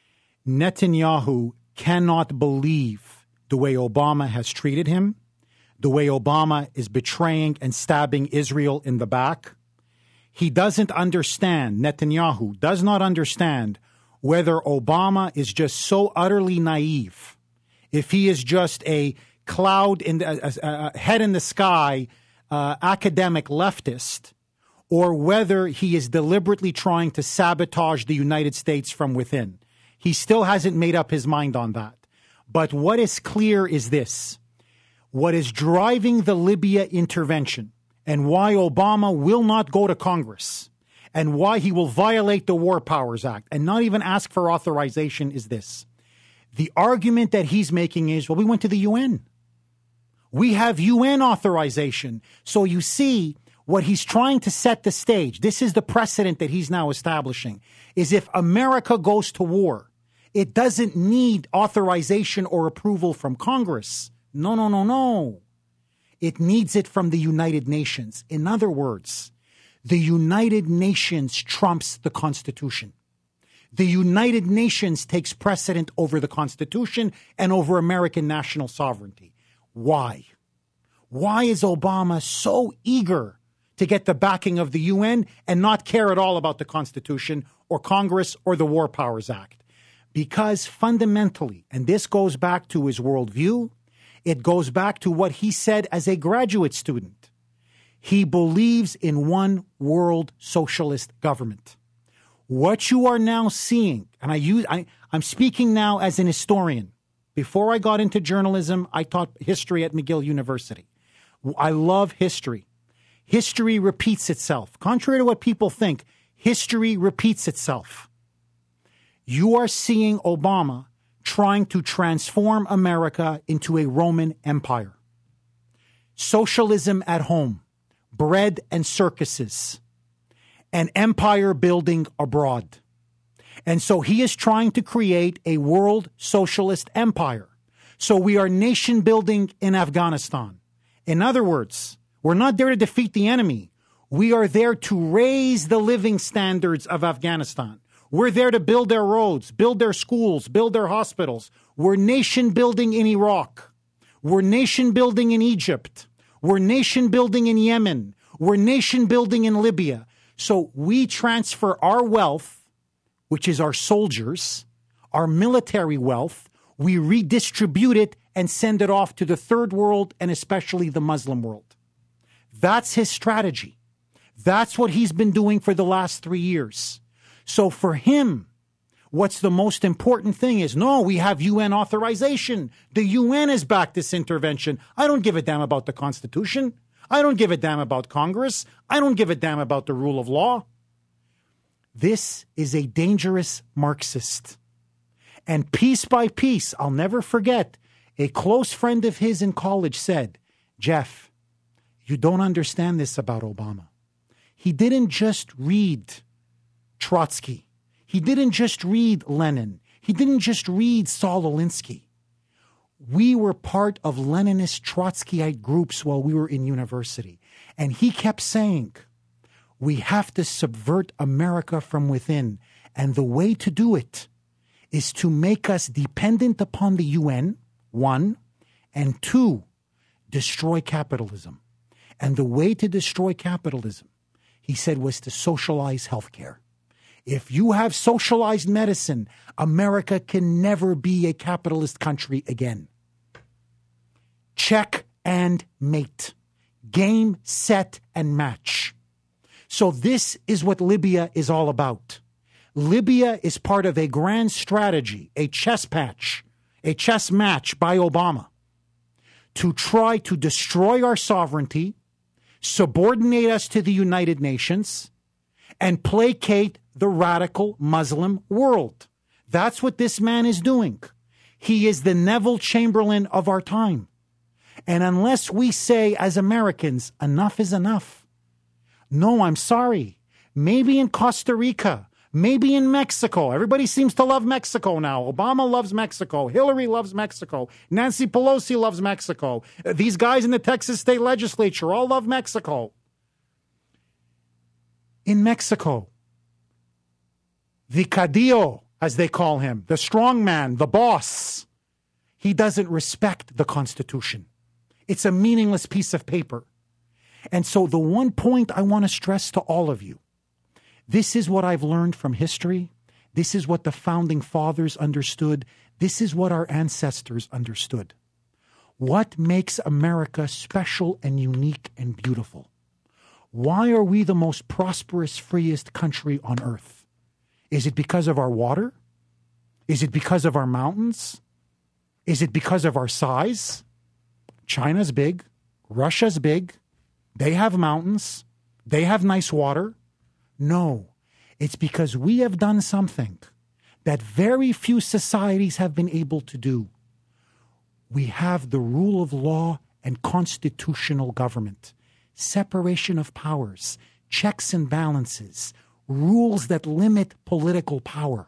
Netanyahu cannot believe the way Obama has treated him, the way Obama is betraying and stabbing Israel in the back. He doesn't understand, Netanyahu does not understand whether Obama is just so utterly naive, if he is just a cloud in the, a, a head in the sky uh, academic leftist, or whether he is deliberately trying to sabotage the United States from within. He still hasn't made up his mind on that. But what is clear is this. What is driving the Libya intervention and why Obama will not go to Congress and why he will violate the War Powers Act and not even ask for authorization is this. The argument that he's making is, well, we went to the U N. We have U N authorization. So you see, what he's trying to set the stage, this is the precedent that he's now establishing, is if America goes to war, it doesn't need authorization or approval from Congress. No, no, no, no. It needs it from the United Nations. In other words, the United Nations trumps the Constitution. The United Nations takes precedent over the Constitution and over American national sovereignty. Why? Why is Obama so eager to get the backing of the U N and not care at all about the Constitution or Congress or the War Powers Act? Because fundamentally, and this goes back to his worldview, it goes back to what he said as a graduate student. He believes in one world socialist government. What you are now seeing, and I use, I, I'm speaking now as an historian. Before I got into journalism, I taught history at McGill University. I love history. History repeats itself. Contrary to what people think, history repeats itself. You are seeing Obama trying to transform America into a Roman Empire. Socialism at home, bread and circuses, and empire building abroad. And so he is trying to create a world socialist empire. So we are nation building in Afghanistan. In other words, we're not there to defeat the enemy. We are there to raise the living standards of Afghanistan. We're there to build their roads, build their schools, build their hospitals. We're nation building in Iraq. We're nation building in Egypt. We're nation building in Yemen. We're nation building in Libya. So we transfer our wealth, which is our soldiers, our military wealth, we redistribute it and send it off to the third world and especially the Muslim world. That's his strategy. That's what he's been doing for the last three years. So for him, what's the most important thing is, no, we have U N authorization. The U N has backed this intervention. I don't give a damn about the Constitution. I don't give a damn about Congress. I don't give a damn about the rule of law. This is a dangerous Marxist. And piece by piece, I'll never forget, a close friend of his in college said, Jeff, you don't understand this about Obama. He didn't just read Trotsky. He didn't just read Lenin. He didn't just read Saul Alinsky. We were part of Leninist Trotskyite groups while we were in university. And he kept saying, We have to subvert America from within. And the way to do it is to make us dependent upon the U N, one, and two, destroy capitalism. And the way to destroy capitalism, he said, was to socialize healthcare. If you have socialized medicine, America can never be a capitalist country again. Check and mate. Game, set, and match. So this is what Libya is all about. Libya is part of a grand strategy, a chess patch, a chess match by Obama to try to destroy our sovereignty, subordinate us to the United Nations, and placate the radical Muslim world. That's what this man is doing. He is the Neville Chamberlain of our time. And unless we say as Americans, enough is enough. No, I'm sorry. Maybe in Costa Rica, maybe in Mexico. Everybody seems to love Mexico now. Obama loves Mexico. Hillary loves Mexico. Nancy Pelosi loves Mexico. These guys in the Texas state legislature all love Mexico. In Mexico, the Cadillo, as they call him, the strong man, the boss, he doesn't respect the Constitution. It's a meaningless piece of paper. And so the one point I want to stress to all of you, this is what I've learned from history. This is what the founding fathers understood. This is what our ancestors understood. What makes America special and unique and beautiful? Why are we the most prosperous, freest country on earth? Is it because of our water? Is it because of our mountains? Is it because of our size? China's big. Russia's big. They have mountains. They have nice water. No, it's because we have done something that very few societies have been able to do. We have the rule of law and constitutional government, separation of powers, checks and balances, rules that limit political power.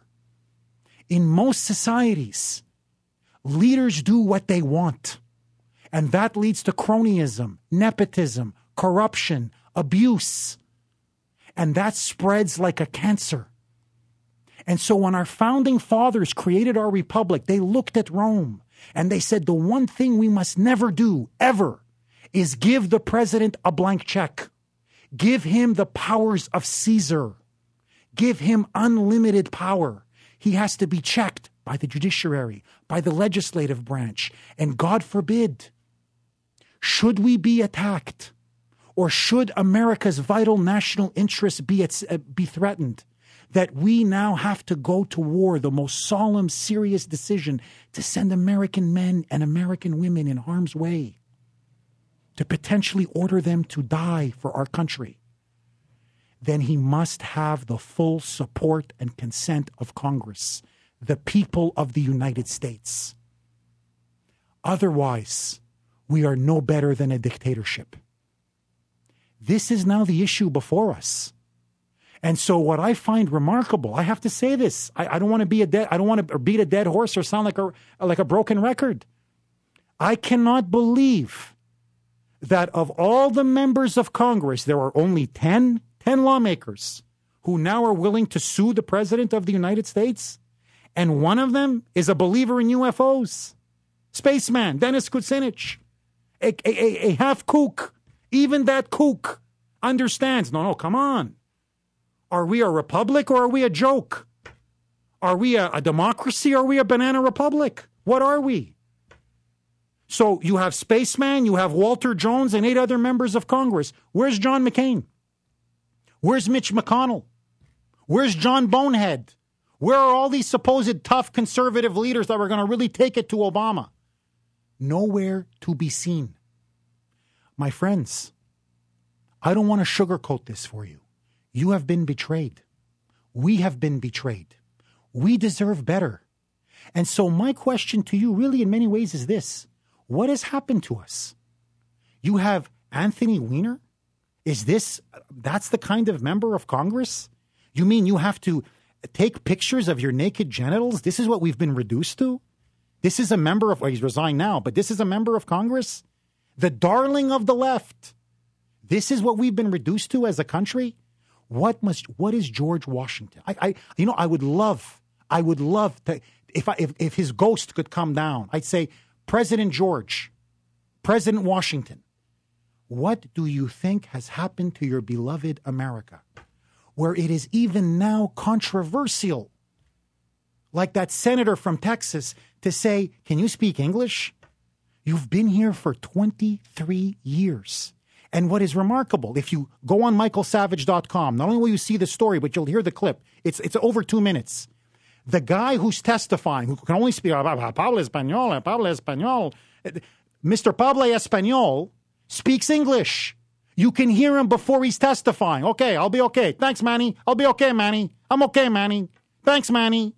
In most societies, leaders do what they want, and that leads to cronyism, nepotism, corruption, abuse. And that spreads like a cancer. And so when our founding fathers created our republic, they looked at Rome and they said the one thing we must never do, ever, is give the president a blank check. Give him the powers of Caesar. Give him unlimited power. He has to be checked by the judiciary, by the legislative branch. And God forbid, should we be attacked, or should America's vital national interests be, at, uh, be threatened, that we now have to go to war, the most solemn, serious decision to send American men and American women in harm's way, to potentially order them to die for our country, then he must have the full support and consent of Congress, the people of the United States. Otherwise, we are no better than a dictatorship. This is now the issue before us. And so what I find remarkable, I have to say this, I, I don't want to be a dead, I don't want to beat a dead horse or sound like a, like a broken record. I cannot believe that of all the members of Congress, there are only ten, ten lawmakers who now are willing to sue the President of the United States. And one of them is a believer in U F Os. Spaceman, Dennis Kucinich, a, a, a half kook. Even that kook understands, no, no, come on. Are we a republic or are we a joke? Are we a, a democracy or are we a banana republic? What are we? So you have Spaceman, you have Walter Jones and eight other members of Congress. Where's John McCain? Where's Mitch McConnell? Where's John Bonehead? Where are all these supposed tough conservative leaders that were going to really take it to Obama? Nowhere to be seen. My friends, I don't want to sugarcoat this for you. You have been betrayed. We have been betrayed. We deserve better. And so my question to you really in many ways is this. What has happened to us? You have Anthony Weiner? Is this, that's the kind of member of Congress? You mean you have to take pictures of your naked genitals? This is what we've been reduced to? This is a member of, well, he's resigned now, but this is a member of Congress? The darling of the left. This is what we've been reduced to as a country? What must, what is George Washington? I, I, you know, I would love, I would love to, if I, if, if his ghost could come down, I'd say, President George, President Washington, what do you think has happened to your beloved America, where it is even now controversial, like that senator from Texas, to say, can you speak English? You've been here for twenty-three years. And what is remarkable, if you go on michael savage dot com, not only will you see the story, but you'll hear the clip. It's it's over two minutes. The guy who's testifying, who can only speak Pablo Español, Pablo Español, Mister Pablo Español speaks English. You can hear him before he's testifying. Okay, I'll be okay. Thanks, Manny. I'll be okay, Manny. I'm okay, Manny. Thanks, Manny.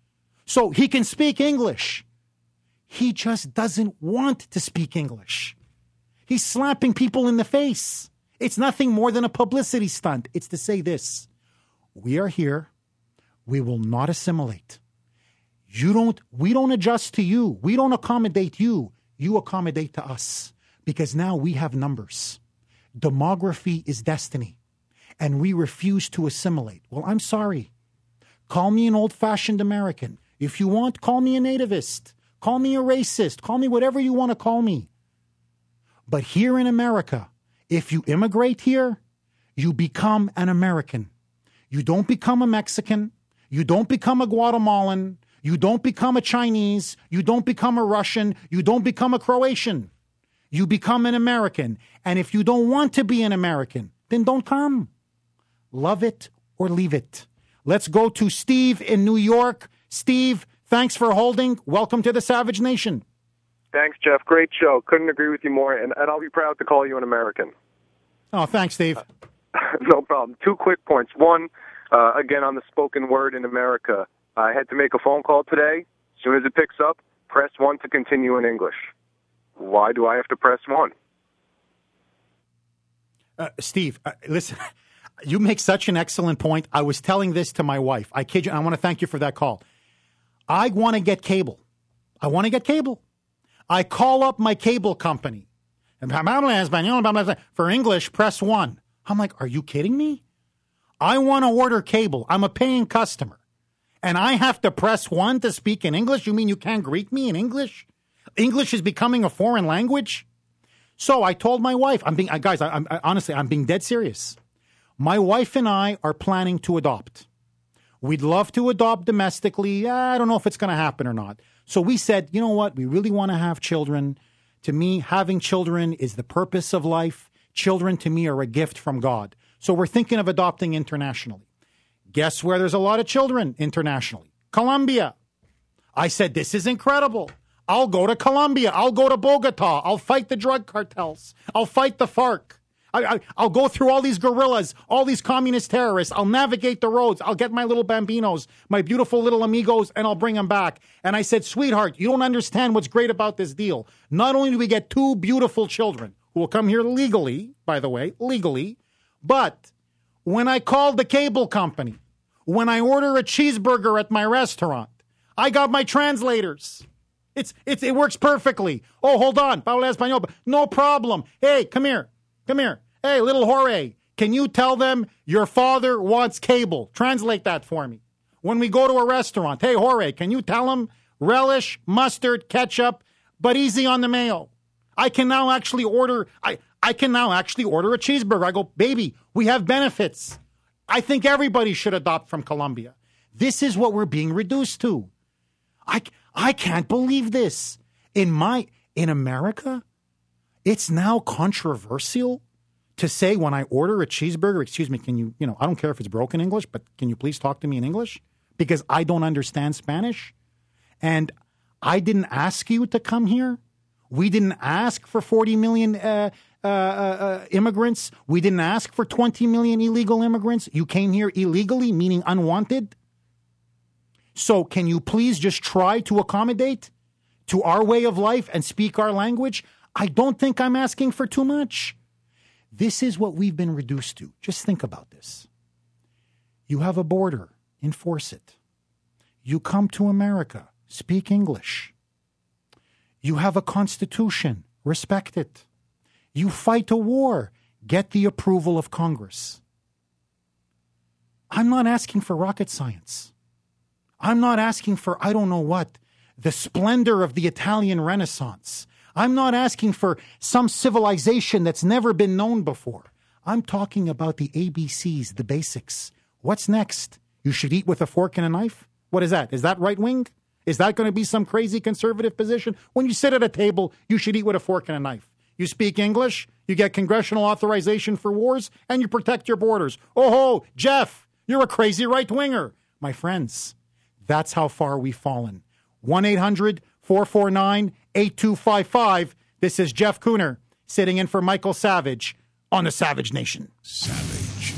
So he can speak English. He just doesn't want to speak English. He's slapping people in the face. It's nothing more than a publicity stunt. It's to say this: we are here. We will not assimilate. You don't, we don't adjust to you. We don't accommodate you. You accommodate to us, because now we have numbers. Demography is destiny, and we refuse to assimilate. Well, I'm sorry. Call me an old-fashioned American. If you want, call me a nativist. Call me a racist. Call me whatever you want to call me. But here in America, if you immigrate here, you become an American. You don't become a Mexican. You don't become a Guatemalan. You don't become a Chinese. You don't become a Russian. You don't become a Croatian. You become an American. And if you don't want to be an American, then don't come. Love it or leave it. Let's go to Steve in New York. Steve, thanks for holding. Welcome to the Savage Nation. Thanks, Jeff. Great show. Couldn't agree with you more, and, and I'll be proud to call you an American. Oh, thanks, Steve. Uh, no problem. Two quick points. One, uh, again, on the spoken word in America, I had to make a phone call today. As soon as it picks up, press one to continue in English. Why do I have to press one? Uh, Steve, uh, listen, you make such an excellent point. I was telling this to my wife. I kid you. I want to thank you for that call. I want to get cable. I want to get cable. I call up my cable company. For English, press one. I'm like, are you kidding me? I want to order cable. I'm a paying customer. And I have to press one to speak in English? You mean you can't greet me in English? English is becoming a foreign language? So I told my wife, I'm being, guys, I, I'm, I, honestly, I'm being dead serious. My wife and I are planning to adopt. We'd love to adopt domestically. I don't know if it's going to happen or not. So we said, you know what? We really want to have children. To me, having children is the purpose of life. Children, to me, are a gift from God. So we're thinking of adopting internationally. Guess where there's a lot of children internationally? Colombia. I said, this is incredible. I'll go to Colombia. I'll go to Bogota. I'll fight the drug cartels. I'll fight the FARC. I, I, I'll go through all these guerrillas, all these communist terrorists. I'll navigate the roads. I'll get my little bambinos, my beautiful little amigos, and I'll bring them back. And I said, sweetheart, you don't understand what's great about this deal. Not only do we get two beautiful children who will come here legally, by the way, legally, but when I call the cable company, when I order a cheeseburger at my restaurant, I got my translators. It's, it's, it works perfectly. Oh, hold on. Pablo Español. No problem. Hey, come here. Come here. Hey, little Jorge, can you tell them your father wants cable? Translate that for me. When we go to a restaurant, hey, Jorge, can you tell them relish, mustard, ketchup, but easy on the mayo? I can now actually order, I, I can now actually order a cheeseburger. I go, baby, we have benefits. I think everybody should adopt from Colombia. This is what we're being reduced to. I, I can't believe this. In my, in America, it's now controversial to say when I order a cheeseburger, excuse me, can you, you know, I don't care if it's broken English, but can you please talk to me in English? Because I don't understand Spanish. And I didn't ask you to come here. We didn't ask for forty million uh, uh, uh, immigrants. We didn't ask for twenty million illegal immigrants. You came here illegally, meaning unwanted. So can you please just try to accommodate to our way of life and speak our language? I don't think I'm asking for too much. This is what we've been reduced to. Just think about this. You have a border, enforce it. You come to America, speak English. You have a constitution, respect it. You fight a war, get the approval of Congress. I'm not asking for rocket science. I'm not asking for, I don't know what, the splendor of the Italian Renaissance. I'm not asking for some civilization that's never been known before. I'm talking about the A B Cs, the basics. What's next? You should eat with a fork and a knife? What is that? Is that right wing? Is that going to be some crazy conservative position? When you sit at a table, you should eat with a fork and a knife. You speak English, you get congressional authorization for wars, and you protect your borders. Oh, ho, Jeff, you're a crazy right-winger. My friends, that's how far we've fallen. one eight hundred four four nine eight two five five. This is Jeff Kuhner sitting in for Michael Savage on the Savage Nation. Savage.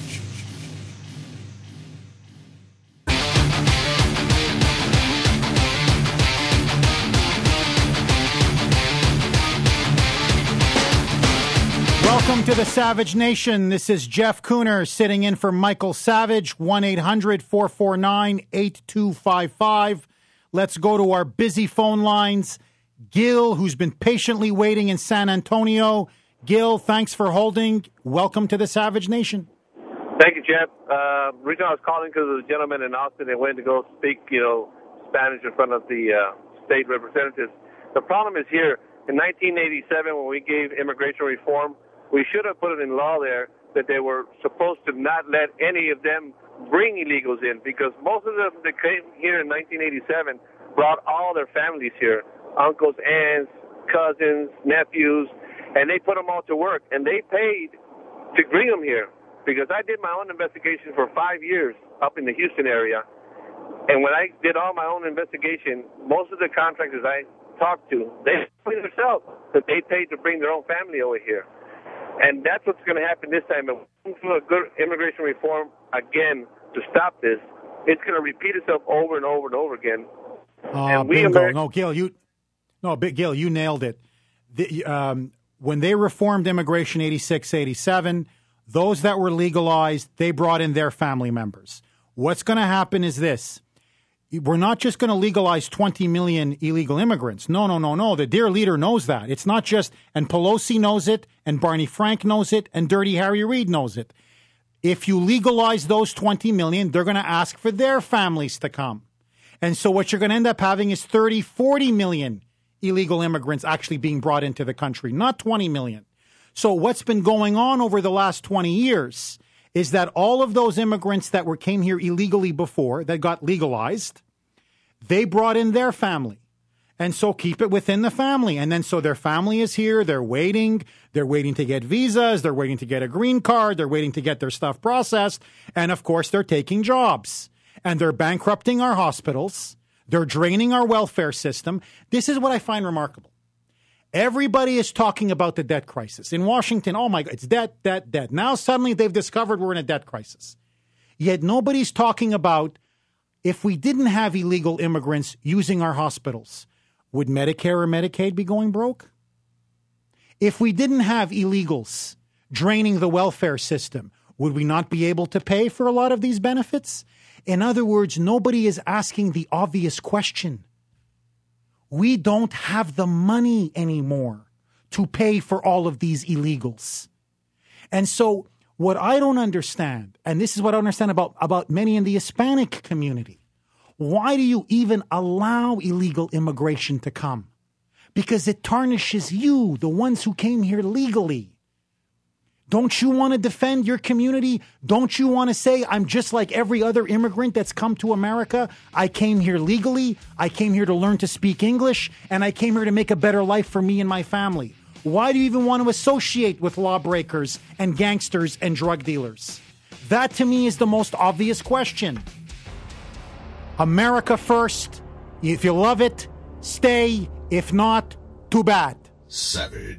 Welcome to the Savage Nation. This is Jeff Kuhner sitting in for Michael Savage, one eight hundred four four nine eight two five five. Let's go to our busy phone lines. Gil, who's been patiently waiting in San Antonio. Gil, thanks for holding. Welcome to the Savage Nation. Thank you, Jeff. Uh, the reason I was calling because of the gentleman in Austin that went to go speak, you know, Spanish in front of the uh, state representatives. The problem is here. In nineteen eighty-seven, when we gave immigration reform, we should have put it in law there that they were supposed to not let any of them bring illegals in, because most of them that came here in nineteen eighty-seven brought all their families here, uncles, aunts, cousins, nephews, and they put them all to work, and they paid to bring them here, because I did my own investigation for five years up in the Houston area, and when I did all my own investigation, most of the contractors I talked to, they told me themselves that they paid to bring their own family over here. And that's what's going to happen this time. If we do a good immigration reform again to stop this, it's going to repeat itself over and over and over again. Uh, and we bingo. Ameri- no, Gil, you, no, Big Gil, you nailed it. The, um, when they reformed immigration eighty-six, eighty-seven, those that were legalized, they brought in their family members. What's going to happen is this. We're not just going to legalize twenty million illegal immigrants. No, no, no, no. The dear leader knows that. It's not just, and Pelosi knows it, and Barney Frank knows it, and Dirty Harry Reid knows it. If you legalize those twenty million, they're going to ask for their families to come. And so what you're going to end up having is thirty, forty million illegal immigrants actually being brought into the country, not twenty million. So what's been going on over the last twenty years is that all of those immigrants that were came here illegally before, that got legalized, they brought in their family. And so keep it within the family. And then so their family is here, they're waiting, they're waiting to get visas, they're waiting to get a green card, they're waiting to get their stuff processed, and of course they're taking jobs. And they're bankrupting our hospitals, they're draining our welfare system. This is what I find remarkable. Everybody is talking about the debt crisis. In Washington, oh my God, it's debt, debt, debt. Now suddenly they've discovered we're in a debt crisis. Yet nobody's talking about if we didn't have illegal immigrants using our hospitals, would Medicare or Medicaid be going broke? If we didn't have illegals draining the welfare system, would we not be able to pay for a lot of these benefits? In other words, nobody is asking the obvious question. We don't have the money anymore to pay for all of these illegals. And so what I don't understand, and this is what I don't understand about, about many in the Hispanic community, why do you even allow illegal immigration to come? Because it tarnishes you, the ones who came here legally. Don't you want to defend your community? Don't you want to say, I'm just like every other immigrant that's come to America? I came here legally. I came here to learn to speak English, and I came here to make a better life for me and my family. Why do you even want to associate with lawbreakers and gangsters and drug dealers? That, to me, is the most obvious question. America first. If you love it, stay. If not, too bad. Savage.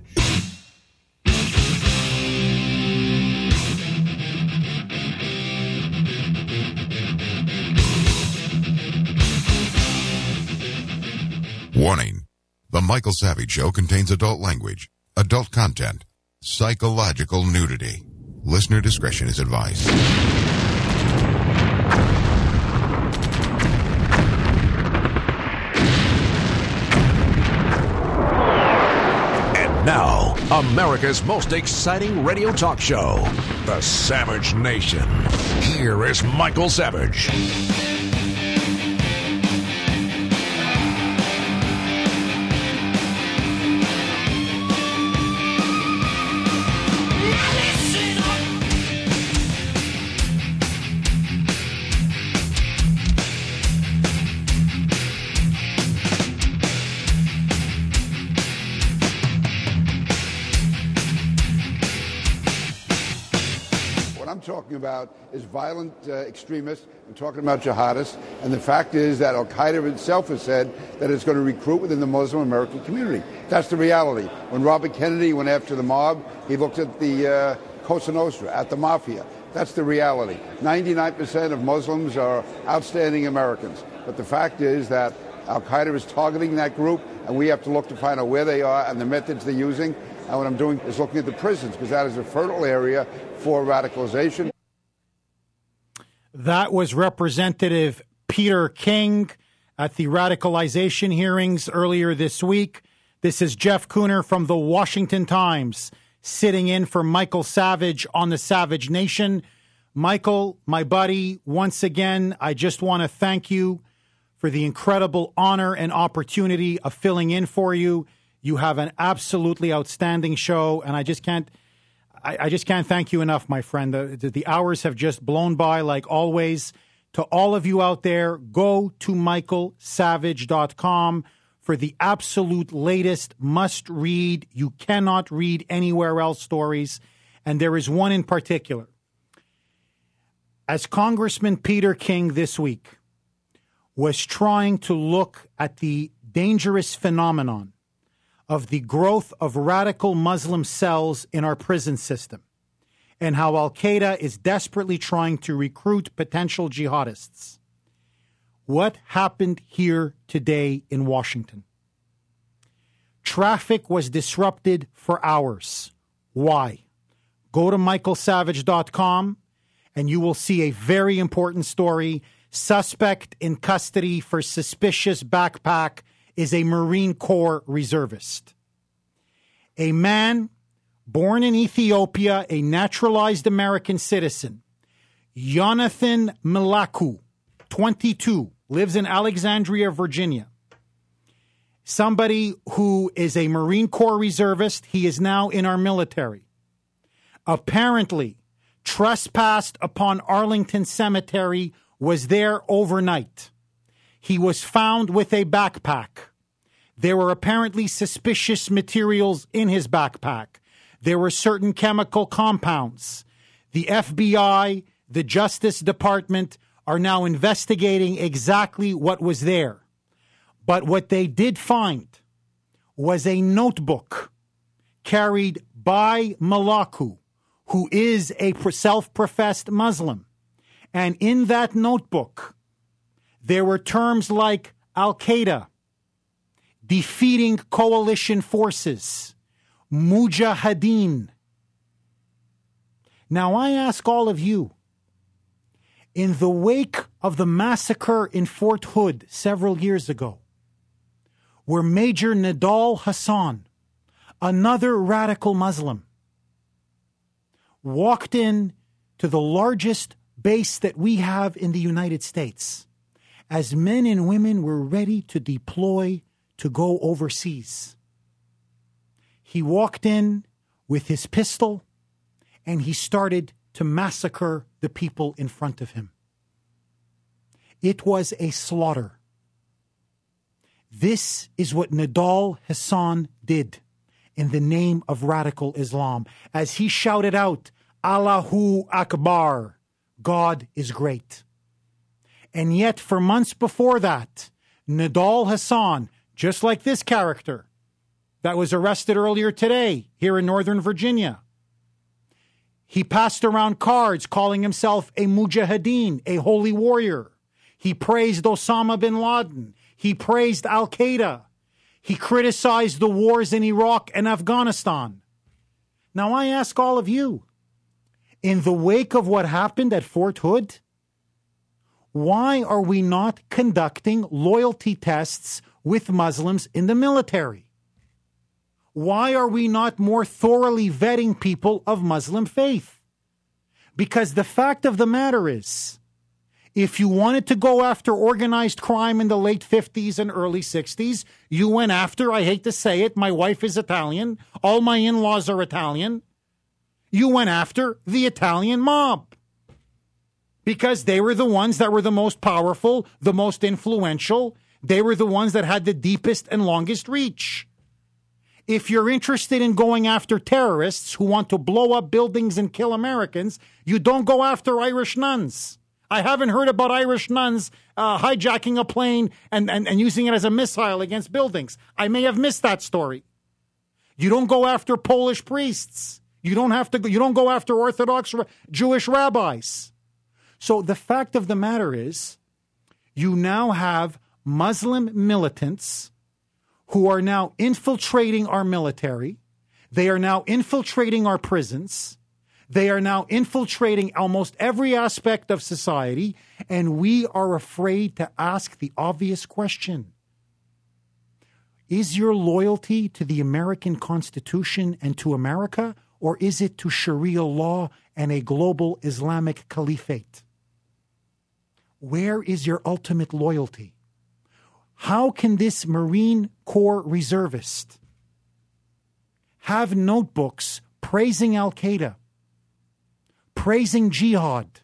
Warning. The Michael Savage Show contains adult language, adult content, psychological nudity. Listener discretion is advised. And now, America's most exciting radio talk show, The Savage Nation. Here is Michael Savage. Talking about is violent uh, extremists. I'm talking about jihadists. And the fact is that Al-Qaeda itself has said that it's going to recruit within the Muslim American community. That's the reality. When Robert Kennedy went after the mob, he looked at the uh, Cosa Nostra, at the mafia. That's the reality. ninety-nine percent of Muslims are outstanding Americans. But the fact is that Al-Qaeda is targeting that group, and we have to look to find out where they are and the methods they're using. And what I'm doing is looking at the prisons, because that is a fertile area for radicalization. That was Representative Peter King at the radicalization hearings earlier this week. This is Jeff Cooner from the Washington Times, sitting in for Michael Savage on the Savage Nation. Michael, my buddy, once again, I just want to thank you for the incredible honor and opportunity of filling in for you. You have an absolutely outstanding show, and I just can't I, I just can't thank you enough, my friend. The, the, the hours have just blown by like always. To all of you out there, go to michael savage dot com for the absolute latest must-read, you cannot read anywhere else stories, and there is one in particular. As Congressman Peter King this week was trying to look at the dangerous phenomenon of the growth of radical Muslim cells in our prison system and how Al-Qaeda is desperately trying to recruit potential jihadists. What happened here today in Washington? Traffic was disrupted for hours. Why? Go to michael savage dot com and you will see a very important story. Suspect in custody for suspicious backpack is a Marine Corps reservist. A man born in Ethiopia, a naturalized American citizen, Jonathan Melaku, twenty-two, lives in Alexandria, Virginia. Somebody who is a Marine Corps reservist. He is now in our military. Apparently trespassed upon Arlington Cemetery, was there overnight. He was found with a backpack. There were apparently suspicious materials in his backpack. There were certain chemical compounds. The F B I, the Justice Department are now investigating exactly what was there. But what they did find was a notebook carried by Melaku, who is a self-professed Muslim. And in that notebook, there were terms like Al-Qaeda, defeating coalition forces, Mujahideen. Now I ask all of you, in the wake of the massacre in Fort Hood several years ago, where Major Nidal Hasan, another radical Muslim, walked in to the largest base that we have in the United States, as men and women were ready to deploy to go overseas. He walked in with his pistol and he started to massacre the people in front of him. It was a slaughter. This is what Nidal Hasan did in the name of radical Islam, as he shouted out, Allahu Akbar, God is great. And yet for months before that, Nidal Hasan, just like this character that was arrested earlier today here in Northern Virginia, he passed around cards calling himself a mujahideen, a holy warrior. He praised Osama bin Laden. He praised Al-Qaeda. He criticized the wars in Iraq and Afghanistan. Now I ask all of you, in the wake of what happened at Fort Hood, why are we not conducting loyalty tests with Muslims in the military? Why are we not more thoroughly vetting people of Muslim faith? Because the fact of the matter is, if you wanted to go after organized crime in the late fifties and early sixties, you went after, I hate to say it, my wife is Italian, all my in-laws are Italian, you went after the Italian mob. Because they were the ones that were the most powerful, the most influential, they were the ones that had the deepest and longest reach. If you're interested in going after terrorists who want to blow up buildings and kill Americans, you don't go after Irish nuns. I haven't heard about Irish nuns uh, hijacking a plane and, and, and using it as a missile against buildings. I may have missed that story. You don't go after Polish priests. You don't have to. Go, you don't go after Orthodox Jewish rabbis. So the fact of the matter is, you now have Muslim militants who are now infiltrating our military. They are now infiltrating our prisons. They are now infiltrating almost every aspect of society, and we are afraid to ask the obvious question. Is your loyalty to the American Constitution and to America, or is it to Sharia law and a global Islamic caliphate? Where is your ultimate loyalty? How can this Marine Corps reservist have notebooks praising Al-Qaeda, praising jihad,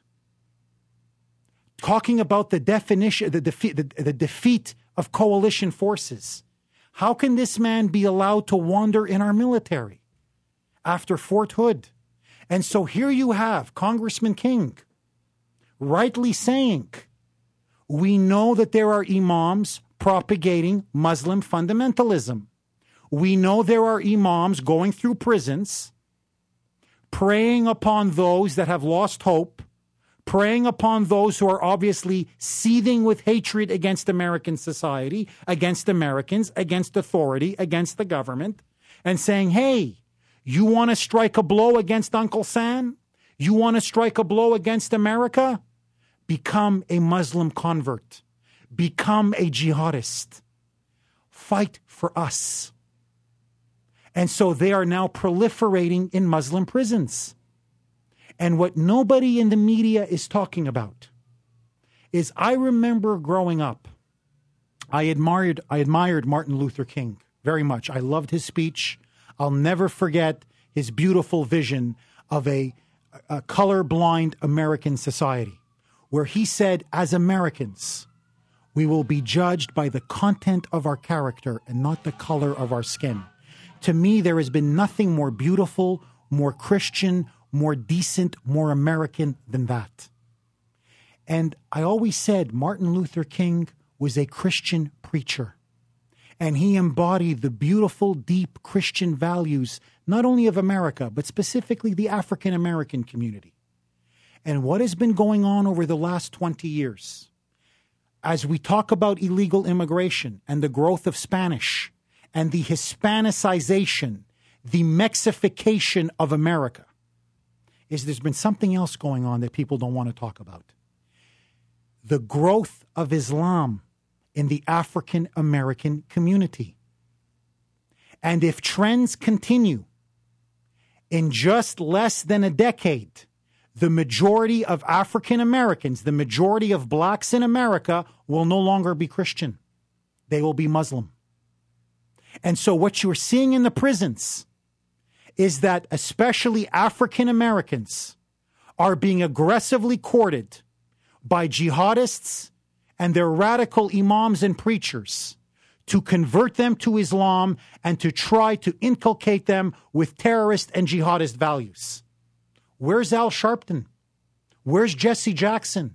talking about the definition, the defeat, the, the defeat of coalition forces? How can this man be allowed to wander in our military after Fort Hood? And so here you have Congressman King rightly saying, we know that there are imams propagating Muslim fundamentalism. We know there are imams going through prisons, preying upon those that have lost hope, preying upon those who are obviously seething with hatred against American society, against Americans, against authority, against the government, and saying, hey, you want to strike a blow against Uncle Sam? You want to strike a blow against America? Become a Muslim convert. Become a jihadist. Fight for us. And so they are now proliferating in Muslim prisons. And what nobody in the media is talking about is, I remember growing up, I admired, I admired Martin Luther King very much. I loved his speech. I'll never forget his beautiful vision of a, a colorblind American society, where he said, as Americans, we will be judged by the content of our character and not the color of our skin. To me, there has been nothing more beautiful, more Christian, more decent, more American than that. And I always said Martin Luther King was a Christian preacher. And he embodied the beautiful, deep Christian values, not only of America, but specifically the African American community. And what has been going on over the last twenty years, as we talk about illegal immigration and the growth of Spanish and the Hispanicization, the Mexification of America, is there's been something else going on that people don't want to talk about. The growth of Islam in the African American community. And if trends continue, in just less than a decade, the majority of African Americans, the majority of blacks in America, will no longer be Christian. They will be Muslim. And so what you're seeing in the prisons is that especially African Americans are being aggressively courted by jihadists and their radical imams and preachers to convert them to Islam and to try to inculcate them with terrorist and jihadist values. Where's Al Sharpton? Where's Jesse Jackson?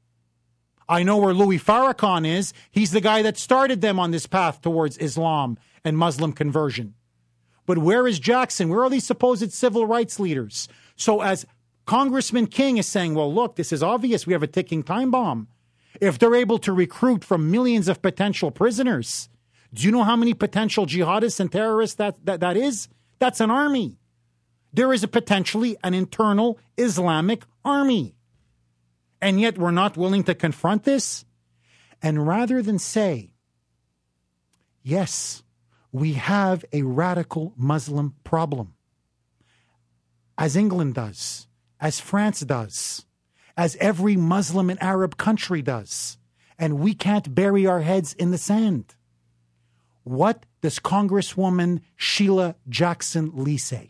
I know where Louis Farrakhan is. He's the guy that started them on this path towards Islam and Muslim conversion. But where is Jackson? Where are these supposed civil rights leaders? So as Congressman King is saying, well, look, this is obvious. We have a ticking time bomb. If they're able to recruit from millions of potential prisoners, do you know how many potential jihadists and terrorists that, that, that is? That's an army. There is a potentially an internal Islamic army. And yet we're not willing to confront this. And rather than say, yes, we have a radical Muslim problem, as England does, as France does, as every Muslim and Arab country does, and we can't bury our heads in the sand. What does Congresswoman Sheila Jackson Lee say?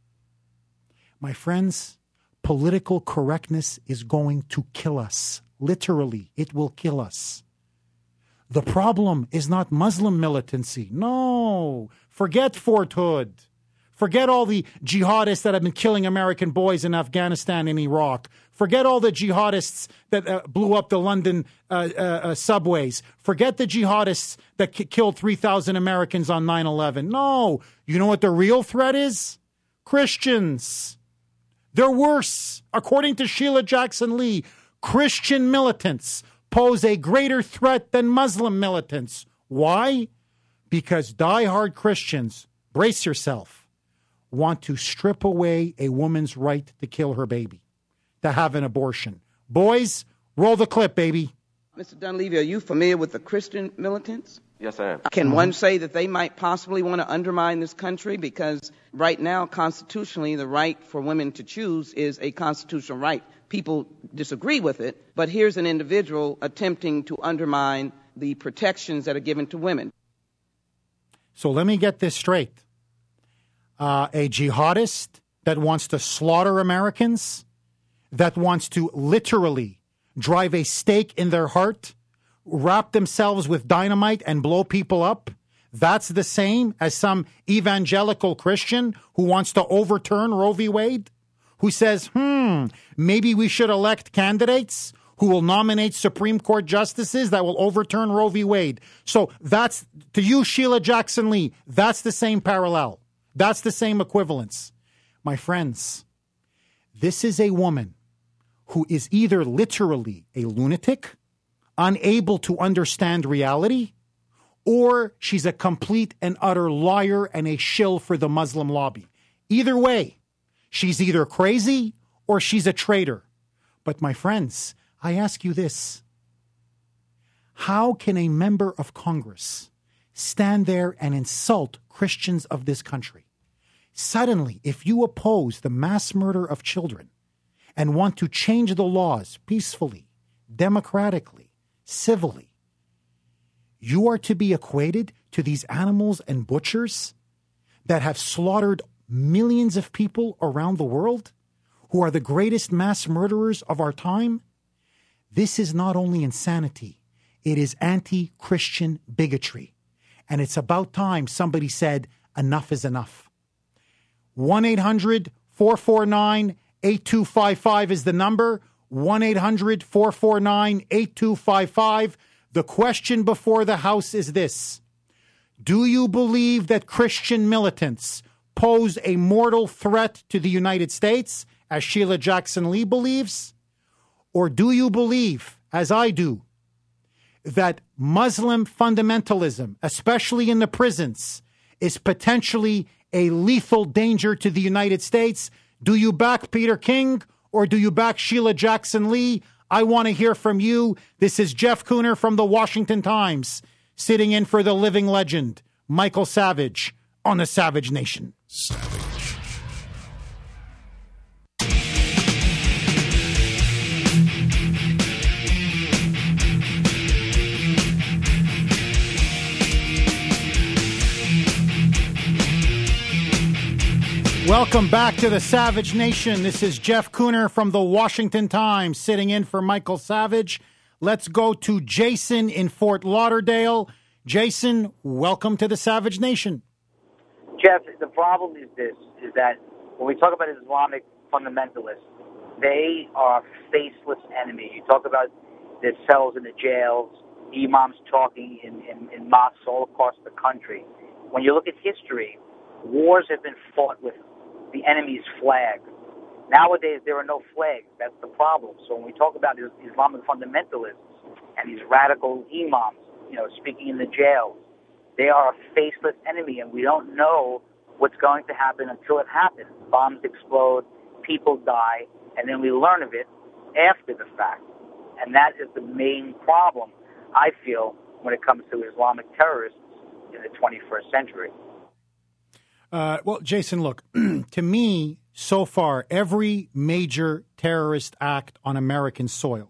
My friends, political correctness is going to kill us. Literally, it will kill us. The problem is not Muslim militancy. No, forget Fort Hood. Forget all the jihadists that have been killing American boys in Afghanistan and Iraq. Forget all the jihadists that uh, blew up the London uh, uh, uh, subways. Forget the jihadists that k- killed three thousand Americans on nine eleven. No, you know what the real threat is? Christians. They're worse. According to Sheila Jackson Lee, Christian militants pose a greater threat than Muslim militants. Why? Because diehard Christians, brace yourself, want to strip away a woman's right to kill her baby, to have an abortion. Boys, roll the clip, baby. Mister Dunleavy, are you familiar with the Christian militants? Yes, I am. Can one say that they might possibly want to undermine this country? Because right now, constitutionally, the right for women to choose is a constitutional right. People disagree with it, but here's an individual attempting to undermine the protections that are given to women. So let me get this straight. Uh, a jihadist that wants to slaughter Americans, that wants to literally drive a stake in their heart, wrap themselves with dynamite and blow people up, that's the same as some evangelical Christian who wants to overturn Roe v. Wade, who says, hmm, maybe we should elect candidates who will nominate Supreme Court justices that will overturn Roe v. Wade. So that's, to you, Sheila Jackson Lee, that's the same parallel. That's the same equivalence. My friends, this is a woman who is either literally a lunatic, unable to understand reality, or she's a complete and utter liar and a shill for the Muslim lobby. Either way, she's either crazy or she's a traitor. But my friends, I ask you this. How can a member of Congress stand there and insult Christians of this country? Suddenly, if you oppose the mass murder of children and want to change the laws peacefully, democratically, civilly, you are to be equated to these animals and butchers that have slaughtered millions of people around the world, who are the greatest mass murderers of our time? This is not only insanity, it is anti-Christian bigotry. And it's about time somebody said, enough is enough. one eight hundred four four nine eight two five five is the number. one eight hundred four four nine eight two five five. The question before the House is this. Do you believe that Christian militants pose a mortal threat to the United States, as Sheila Jackson Lee believes? Or do you believe, as I do, that Muslim fundamentalism, especially in the prisons, is potentially a lethal danger to the United States? Do you back Peter King or do you back Sheila Jackson Lee? I want to hear from you. This is Jeff Cooner from the Washington Times, sitting in for the living legend, Michael Savage, on the Savage Nation. Savage. Welcome back to the Savage Nation. This is Jeff Cooner from the Washington Times, sitting in for Michael Savage. Let's go to Jason in Fort Lauderdale. Jason, welcome to the Savage Nation. Jeff, the problem is this, is that when we talk about Islamic fundamentalists, they are a faceless enemy. You talk about the cells in the jails, imams talking in, in, in mosques all across the country. When you look at history, wars have been fought with the enemy's flag. Nowadays, there are no flags. That's the problem. So when we talk about Islamic fundamentalists and these radical imams, you know, speaking in the jails, they are a faceless enemy, and we don't know what's going to happen until it happens. Bombs explode, people die, and then we learn of it after the fact. And that is the main problem, I feel, when it comes to Islamic terrorists in the twenty-first century. Uh, well, Jason, look, to me, so far, every major terrorist act on American soil,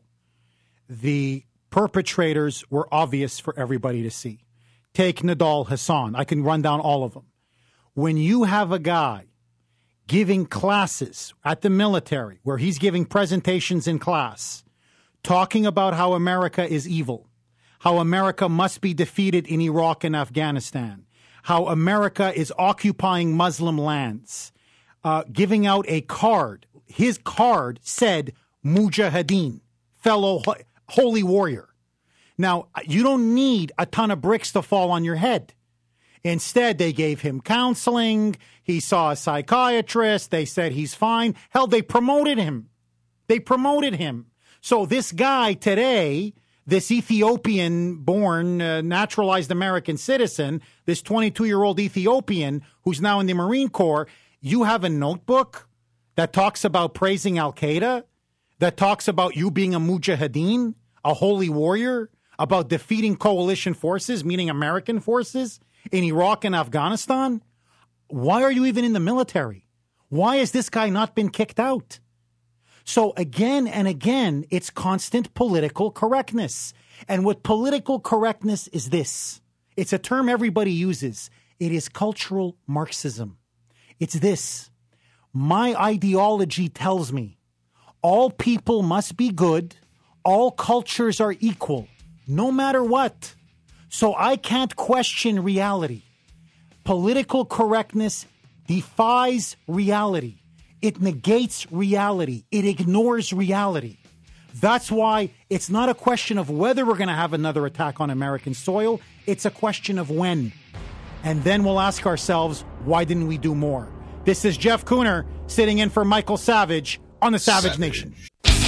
the perpetrators were obvious for everybody to see. Take Nidal Hasan. I can run down all of them. When you have a guy giving classes at the military, where he's giving presentations in class, talking about how America is evil, how America must be defeated in Iraq and Afghanistan, how America is occupying Muslim lands, uh, giving out a card. His card said Mujahideen, fellow ho- holy warrior. Now, you don't need a ton of bricks to fall on your head. Instead, they gave him counseling. He saw a psychiatrist. They said he's fine. Hell, they promoted him. They promoted him. So this guy today, this Ethiopian-born, uh, naturalized American citizen, this twenty-two-year-old Ethiopian who's now in the Marine Corps, you have a notebook that talks about praising Al-Qaeda, that talks about you being a mujahideen, a holy warrior, about defeating coalition forces, meaning American forces, in Iraq and Afghanistan? Why are you even in the military? Why has this guy not been kicked out? So again and again, it's constant political correctness. And what political correctness is this? It's a term everybody uses. It is cultural Marxism. It's this. My ideology tells me all people must be good. All cultures are equal, no matter what. So I can't question reality. Political correctness defies reality. It negates reality. It ignores reality. That's why it's not a question of whether we're going to have another attack on American soil. It's a question of when. And then we'll ask ourselves, why didn't we do more? This is Jeff Kuhner sitting in for Michael Savage on the Savage, Savage. Nation.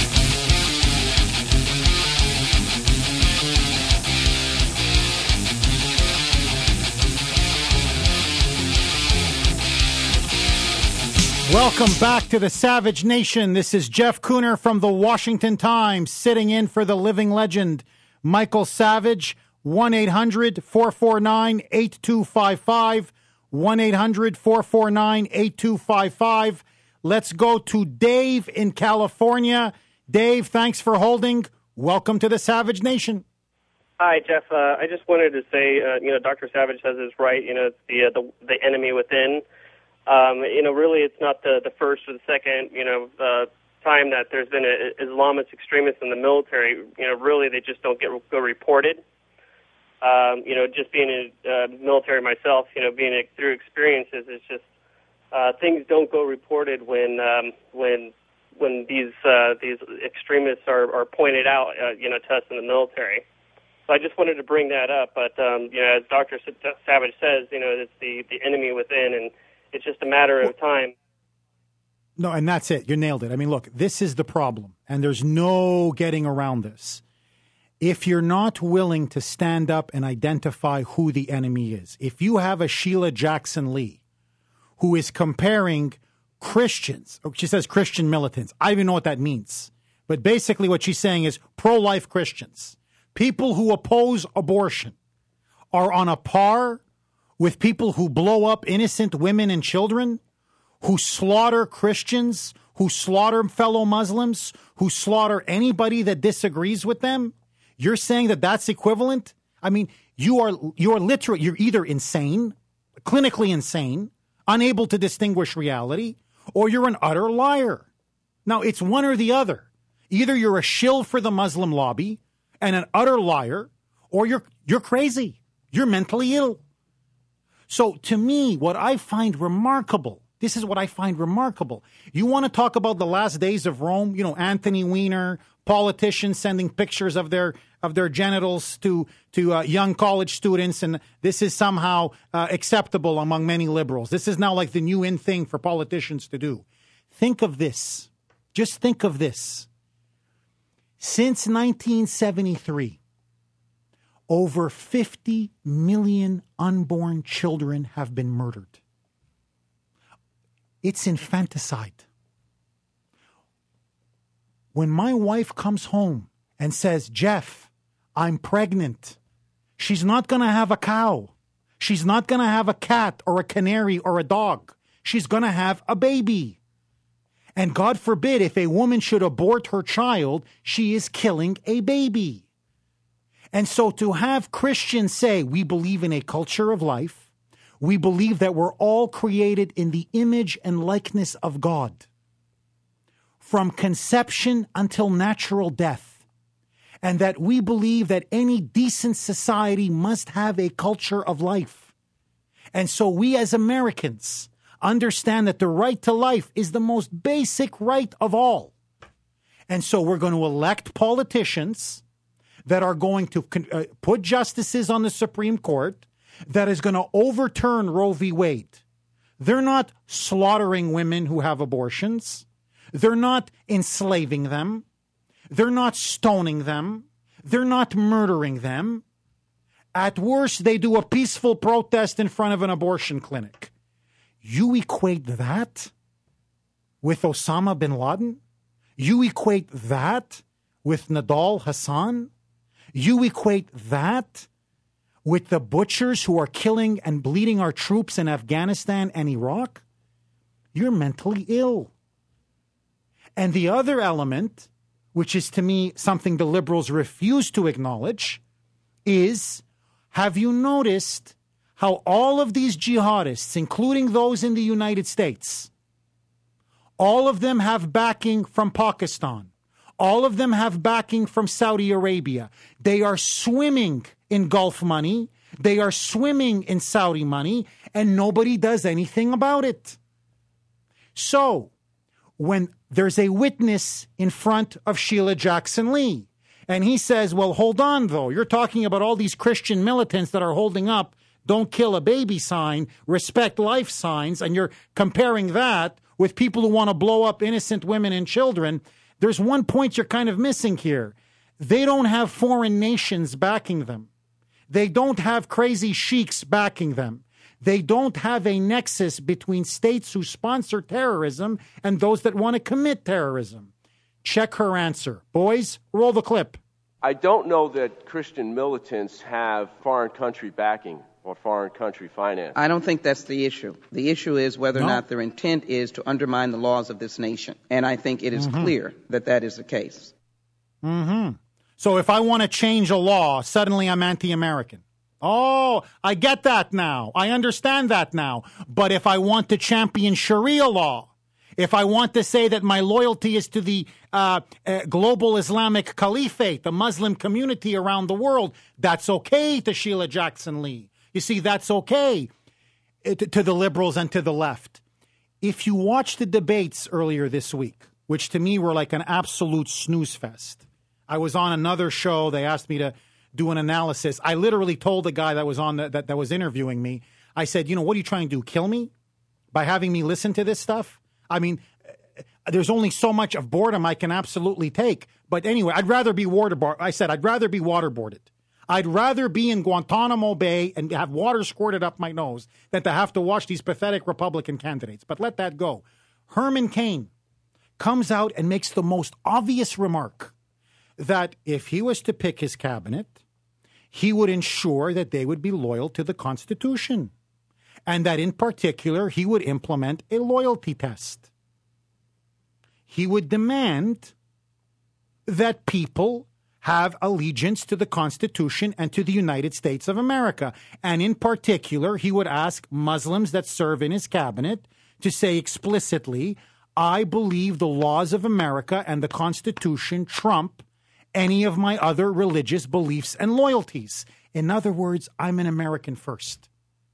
Welcome back to the Savage Nation. This is Jeff Kuhner from the Washington Times, sitting in for the living legend, Michael Savage. one eight hundred four four nine eight two five five. one eight hundred four four nine eight two five five. Let's go to Dave in California. Dave, thanks for holding. Welcome to the Savage Nation. Hi, Jeff. Uh, I just wanted to say, uh, you know, Doctor Savage says it's right. You know, it's the uh, the, the enemy within. Um, you know, really, it's not the, the first or the second, you know, uh, time that there's been a, Islamist extremists in the military. You know, really, they just don't get go reported. Um, you know, just being in uh, military myself, you know, being a, through experiences, it's just uh, things don't go reported when um, when when these uh, these extremists are, are pointed out, uh, you know, to us in the military. So I just wanted to bring that up. But um, you know, as Doctor Savage says, you know, it's the, the enemy within, and it's just a matter of time. No, and that's it. You nailed it. I mean, look, this is the problem, and there's no getting around this. If you're not willing to stand up and identify who the enemy is, if you have a Sheila Jackson Lee who is comparing Christians, she says Christian militants. I don't even know what that means. But basically what she's saying is pro-life Christians, people who oppose abortion, are on a par with people who blow up innocent women and children, who slaughter Christians, who slaughter fellow Muslims, who slaughter anybody that disagrees with them. You're saying that that's equivalent? I mean, you are you are literally, you're either insane, clinically insane, unable to distinguish reality, or you're an utter liar. Now, it's one or the other. Either you're a shill for the Muslim lobby and an utter liar, or you're you're crazy. You're mentally ill. So to me, what I find remarkable, this is what I find remarkable. You want to talk about the last days of Rome, you know, Anthony Weiner, politicians sending pictures of their of their genitals to to uh, young college students, and this is somehow uh, acceptable among many liberals. This is now like the new in thing for politicians to do. Think of this. Just think of this. Since nineteen seventy-three, over fifty million unborn children have been murdered. It's infanticide. When my wife comes home and says, Jeff, I'm pregnant, she's not going to have a cow. She's not going to have a cat or a canary or a dog. She's going to have a baby. And God forbid, if a woman should abort her child, she is killing a baby. And so to have Christians say, we believe in a culture of life, we believe that we're all created in the image and likeness of God, from conception until natural death, and that we believe that any decent society must have a culture of life. And so we as Americans understand that the right to life is the most basic right of all. And so we're going to elect politicians that are going to uh, put justices on the Supreme Court that is going to overturn Roe v. Wade. They're not slaughtering women who have abortions. They're not enslaving them. They're not stoning them. They're not murdering them. At worst, they do a peaceful protest in front of an abortion clinic. You equate that with Osama bin Laden? You equate that with Nadal Hassan? You equate that with the butchers who are killing and bleeding our troops in Afghanistan and Iraq? You're mentally ill. And the other element, which is to me something the liberals refuse to acknowledge, is, have you noticed how all of these jihadists, including those in the United States, all of them have backing from Pakistan. All of them have backing from Saudi Arabia. They are swimming in Gulf money. They are swimming in Saudi money, and nobody does anything about it. So, when there's a witness in front of Sheila Jackson Lee, and he says, well, hold on, though. You're talking about all these Christian militants that are holding up don't kill a baby sign, respect life signs, and you're comparing that with people who want to blow up innocent women and children. There's one point you're kind of missing here. They don't have foreign nations backing them. They don't have crazy sheiks backing them. They don't have a nexus between states who sponsor terrorism and those that want to commit terrorism. Check her answer. Boys, roll the clip. I don't know that Christian militants have foreign country backing or foreign country finance. I don't think that's the issue. The issue is whether No. or not their intent is to undermine the laws of this nation. And I think it is Mhm. clear that that is the case. Mm-hmm. So if I want to change a law, suddenly I'm anti-American. Oh, I get that now. I understand that now. But if I want to champion Sharia law, if I want to say that my loyalty is to the uh, uh, global Islamic caliphate, the Muslim community around the world, that's okay to Sheila Jackson Lee. You see, that's okay to, to the liberals and to the left. If you watch the debates earlier this week, which to me were like an absolute snooze fest. I was on another show. They asked me to do an analysis. I literally told the guy that was on the, that, that was interviewing me, I said, you know, what are you trying to do? Kill me by having me listen to this stuff? I mean, there's only so much of boredom I can absolutely take. But anyway, I'd rather be waterboarded. I said, I'd rather be waterboarded. I'd rather be in Guantanamo Bay and have water squirted up my nose than to have to watch these pathetic Republican candidates. But let that go. Herman Cain comes out and makes the most obvious remark that if he was to pick his cabinet, he would ensure that they would be loyal to the Constitution, and that in particular, he would implement a loyalty test. He would demand that people have allegiance to the Constitution and to the United States of America. And in particular, he would ask Muslims that serve in his cabinet to say explicitly, I believe the laws of America and the Constitution trump any of my other religious beliefs and loyalties. In other words, I'm an American first.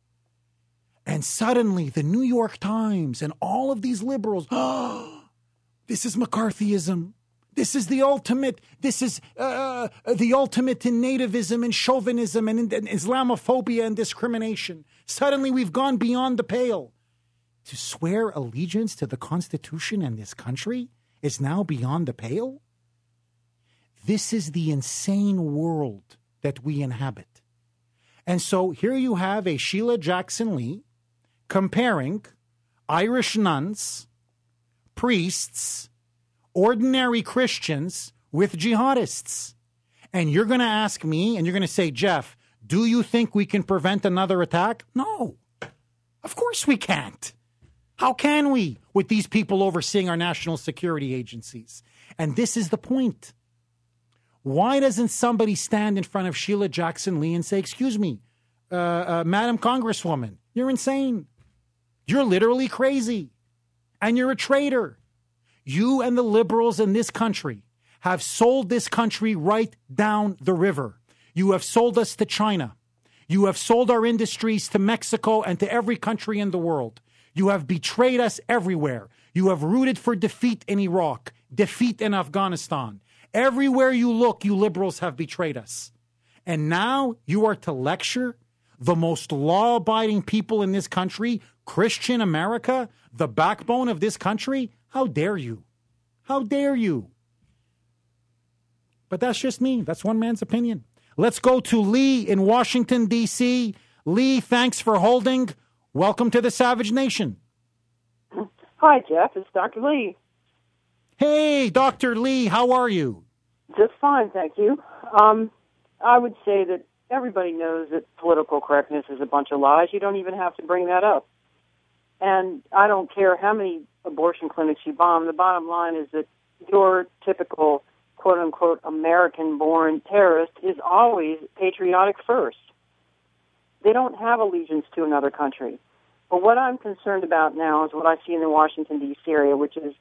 And suddenly the New York Times and all of these liberals, oh, this is McCarthyism. This is the ultimate, this is uh, the ultimate in nativism and chauvinism and, and Islamophobia and discrimination. Suddenly we've gone beyond the pale. To swear allegiance to the Constitution and this country is now beyond the pale? This is the insane world that we inhabit. And so here you have a Sheila Jackson Lee comparing Irish nuns, priests, ordinary Christians with jihadists. And you're going to ask me, and you're going to say, Jeff, do you think we can prevent another attack? No. Of course we can't. How can we with these people overseeing our national security agencies? And this is the point. Why doesn't somebody stand in front of Sheila Jackson Lee and say, excuse me, uh, uh, Madam Congresswoman, you're insane. You're literally crazy. And you're a traitor. You and the liberals in this country have sold this country right down the river. You have sold us to China. You have sold our industries to Mexico and to every country in the world. You have betrayed us everywhere. You have rooted for defeat in Iraq, defeat in Afghanistan. Everywhere you look, you liberals have betrayed us. And now you are to lecture the most law-abiding people in this country, Christian America, the backbone of this country? How dare you? How dare you? But that's just me. That's one man's opinion. Let's go to Lee in Washington, D C Lee, thanks for holding. Welcome to the Savage Nation. Hi, Jeff. It's Doctor Lee. Hey, Doctor Lee, how are you? Just fine, thank you. Um, I would say that everybody knows that political correctness is a bunch of lies. You don't even have to bring that up. And I don't care how many abortion clinics you bomb. The bottom line is that your typical quote-unquote American-born terrorist is always patriotic first. They don't have allegiance to another country. But what I'm concerned about now is what I see in the Washington, D C area, which is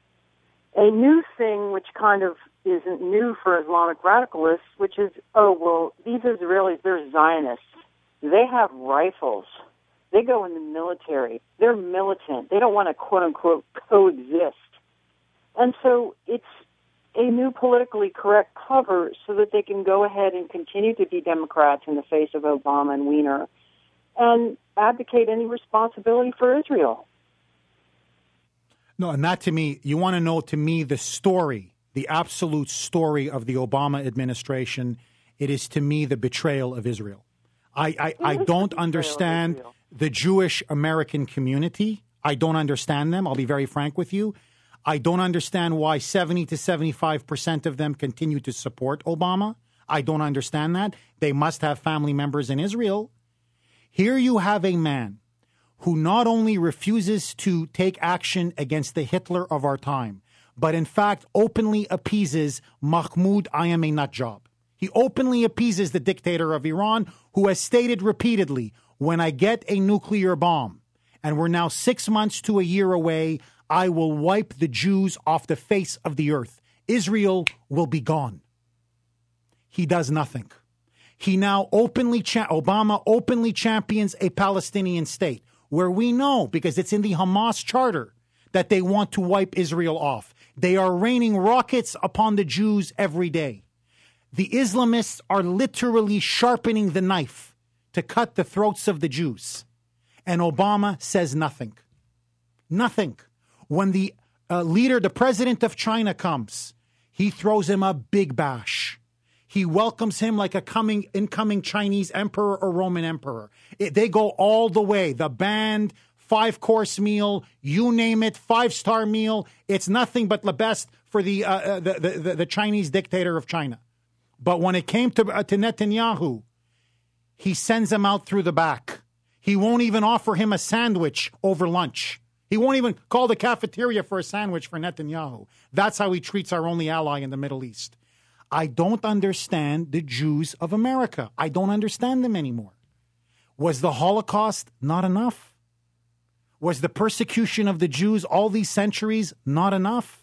a new thing which kind of isn't new for Islamic radicalists, which is, oh, well, these Israelis, they're Zionists. They have rifles. They go in the military. They're militant. They don't want to, quote-unquote, coexist. And so it's a new politically correct cover so that they can go ahead and continue to be Democrats in the face of Obama and Weiner and advocate any responsibility for Israel. No, and that to me, you want to know to me the story, the absolute story of the Obama administration. It is to me the betrayal of Israel. I, I, I don't understand the Jewish American community. I don't understand them. I'll be very frank with you. I don't understand why seventy to seventy-five percent of them continue to support Obama. I don't understand that. They must have family members in Israel. Here you have a man who not only refuses to take action against the Hitler of our time, but in fact openly appeases Mahmoud Ahmadinejad. He openly appeases the dictator of Iran, who has stated repeatedly, when I get a nuclear bomb, and we're now six months to a year away, I will wipe the Jews off the face of the earth. Israel will be gone. He does nothing. He now openly, cha- Obama openly champions a Palestinian state, where we know, because it's in the Hamas charter, that they want to wipe Israel off. They are raining rockets upon the Jews every day. The Islamists are literally sharpening the knife to cut the throats of the Jews. And Obama says nothing. Nothing. When the uh, leader, the president of China comes, he throws him a big bash. He welcomes him like a coming incoming Chinese emperor or Roman emperor. It, they go all the way. The band, five-course meal, you name it, five-star meal. It's nothing but the best for the, uh, uh, the, the, the, the Chinese dictator of China. But when it came to, uh, to Netanyahu, he sends him out through the back. He won't even offer him a sandwich over lunch. He won't even call the cafeteria for a sandwich for Netanyahu. That's how he treats our only ally in the Middle East. I don't understand the Jews of America. I don't understand them anymore. Was the Holocaust not enough? Was the persecution of the Jews all these centuries not enough?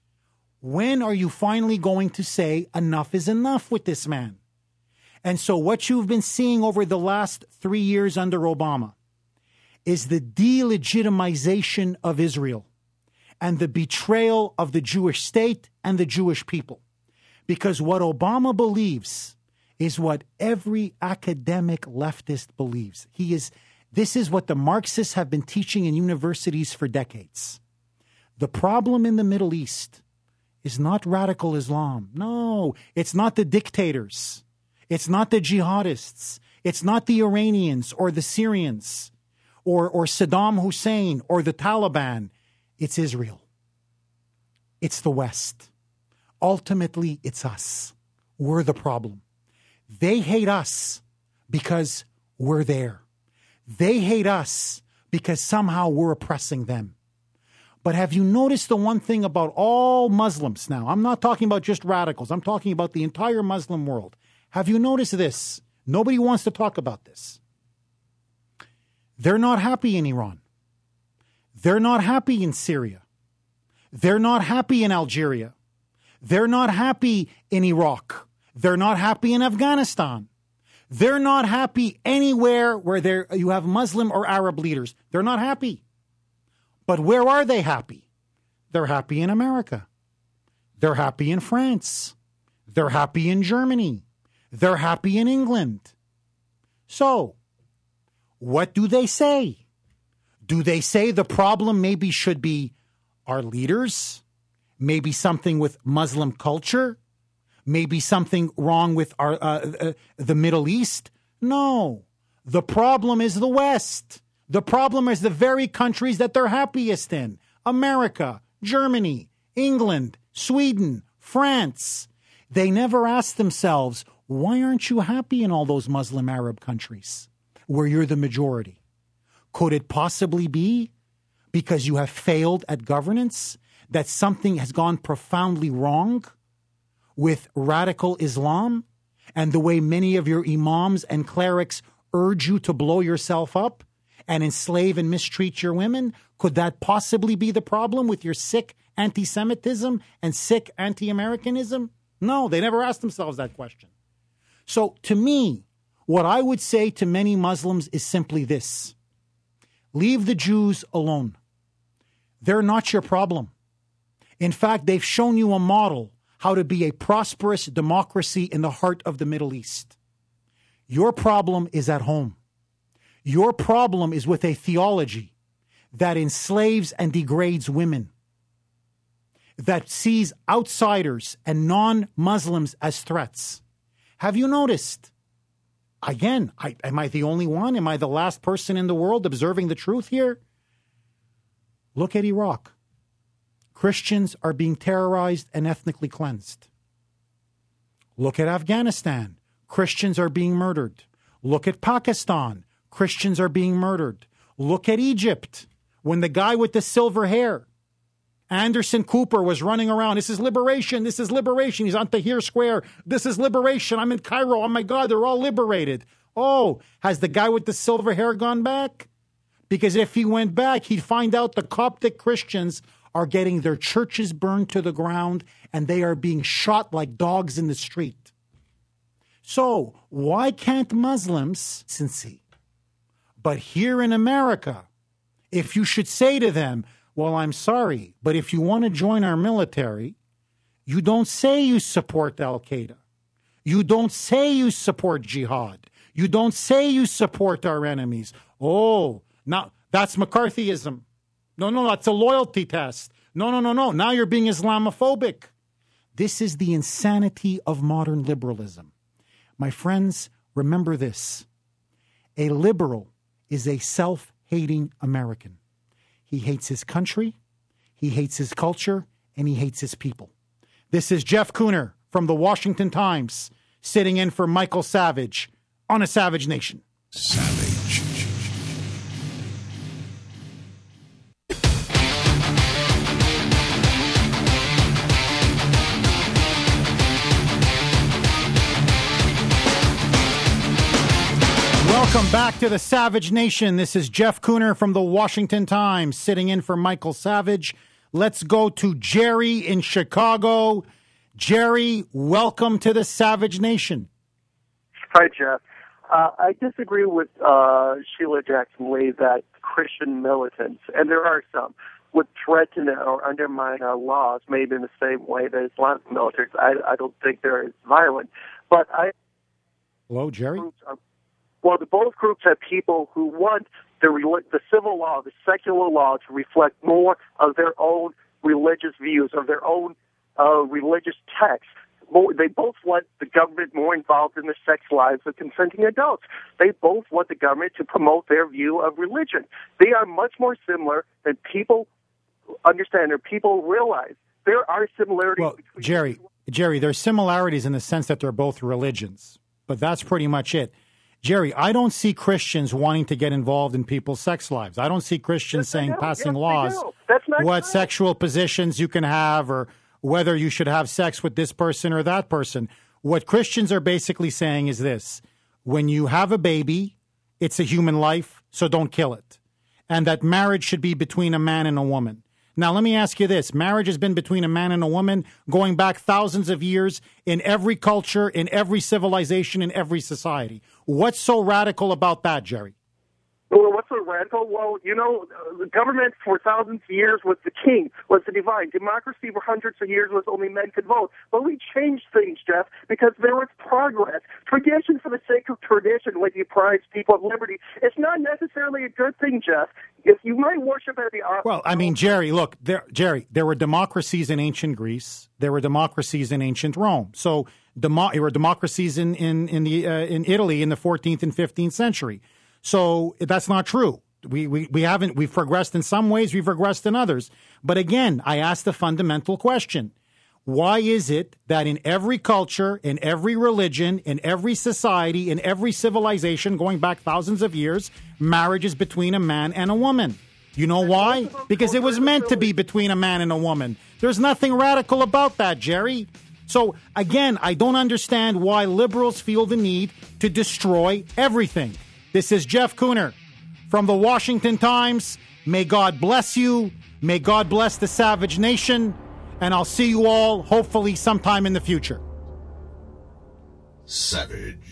When are you finally going to say enough is enough with this man? And so what you've been seeing over the last three years under Obama is the delegitimization of Israel and the betrayal of the Jewish state and the Jewish people. Because what Obama believes is what every academic leftist believes. He is, this is what the Marxists have been teaching in universities for decades. The problem in the Middle East is not radical Islam. No, it's not the dictators. It's not the jihadists. It's not the Iranians or the Syrians or, or Saddam Hussein or the Taliban. It's Israel. It's the West. Ultimately, it's us. We're the problem. They hate us because we're there. They hate us because somehow we're oppressing them. But have you noticed the one thing about all Muslims now? I'm not talking about just radicals. I'm talking about the entire Muslim world. Have you noticed this? Nobody wants to talk about this. They're not happy in Iran. They're not happy in Syria. They're not happy in Algeria. They're not happy in Iraq. They're not happy in Afghanistan. They're not happy anywhere where there you have Muslim or Arab leaders. They're not happy. But where are they happy? They're happy in America. They're happy in France. They're happy in Germany. They're happy in England. So, what do they say? Do they say the problem maybe should be our leaders? Maybe something with Muslim culture? Maybe something wrong with our uh, uh, the Middle East? No. The problem is the West. The problem is the very countries that they're happiest in. America, Germany, England, Sweden, France. They never ask themselves, why aren't you happy in all those Muslim Arab countries where you're the majority? Could it possibly be because you have failed at governance, that something has gone profoundly wrong with radical Islam and the way many of your imams and clerics urge you to blow yourself up and enslave and mistreat your women? Could that possibly be the problem with your sick anti-Semitism and sick anti-Americanism? No, they never asked themselves that question. So to me, what I would say to many Muslims is simply this. Leave the Jews alone. They're not your problem. In fact, they've shown you a model how to be a prosperous democracy in the heart of the Middle East. Your problem is at home. Your problem is with a theology that enslaves and degrades women, that sees outsiders and non-Muslims as threats. Have you noticed? Again, I, am I the only one? Am I the last person in the world observing the truth here? Look at Iraq. Christians are being terrorized and ethnically cleansed. Look at Afghanistan. Christians are being murdered. Look at Pakistan. Christians are being murdered. Look at Egypt. When the guy with the silver hair, Anderson Cooper, was running around, this is liberation, this is liberation. He's on Tahrir Square. This is liberation. I'm in Cairo. Oh, my God, they're all liberated. Oh, has the guy with the silver hair gone back? Because if he went back, he'd find out the Coptic Christians are getting their churches burned to the ground and they are being shot like dogs in the street. So why can't Muslims sincere? But here in America, if you should say to them, well, I'm sorry, but if you want to join our military, you don't say you support Al-Qaeda. You don't say you support jihad. You don't say you support our enemies. Oh, now that's McCarthyism. No, no, that's a loyalty test. No, no, no, no. Now you're being Islamophobic. This is the insanity of modern liberalism. My friends, remember this. A liberal is a self-hating American. He hates his country, he hates his culture, and he hates his people. This is Jeff Kuhner from the Washington Times, sitting in for Michael Savage on A Savage Nation. Savage. Welcome back to the Savage Nation. This is Jeff Kuhner from the Washington Times, sitting in for Michael Savage. Let's go to Jerry in Chicago. Jerry, welcome to the Savage Nation. Hi, Jeff. Uh, I disagree with uh, Sheila Jackson Lee that Christian militants, and there are some, would threaten or undermine our laws, maybe in the same way that Islamic militants. I, I don't think they're as violent. But I. Hello, Jerry? Are, well, the both groups have people who want the, the civil law, the secular law, to reflect more of their own religious views, of their own uh, religious texts. More, they both want the government more involved in the sex lives of consenting adults. They both want the government to promote their view of religion. They are much more similar than people understand or people realize. There are similarities well, between Jerry, Jerry, there's similarities in the sense that they're both religions, but that's pretty much it. Jerry, I don't see Christians wanting to get involved in people's sex lives. I don't see Christians Yes, saying, they do. passing Yes, laws, they do. That's not what true. sexual positions you can have or whether you should have sex with this person or that person. What Christians are basically saying is this: when you have a baby, it's a human life, so don't kill it. And that marriage should be between a man and a woman. Now, let me ask you this. Marriage has been between a man and a woman going back thousands of years in every culture, in every civilization, in every society. What's so radical about that, Jerry? Well, what's so radical? Well, you know, the government for thousands of years was the king, was the divine. Democracy for hundreds of years was only men could vote. But we changed things, Jeff, because there was progress. Tradition for the sake of tradition, when you prize people of liberty, it's not necessarily a good thing, Jeff. If you might worship at the Well, I mean, Jerry, look, there, Jerry, there were democracies in ancient Greece. There were democracies in ancient Rome. So demo- there were democracies in in in the uh, in Italy in the fourteenth and fifteenth century. So that's not true. We, we we haven't we've progressed in some ways, we've regressed in others. But again, I asked the fundamental question. Why is it that in every culture, in every religion, in every society, in every civilization going back thousands of years, marriage is between a man and a woman? You know why? Because it was meant to be between a man and a woman. There's nothing radical about that, Jerry. So again, I don't understand why liberals feel the need to destroy everything. This is Jeff Cooner from the Washington Times. May God bless you. May God bless the Savage Nation. And I'll see you all hopefully sometime in the future. Savage.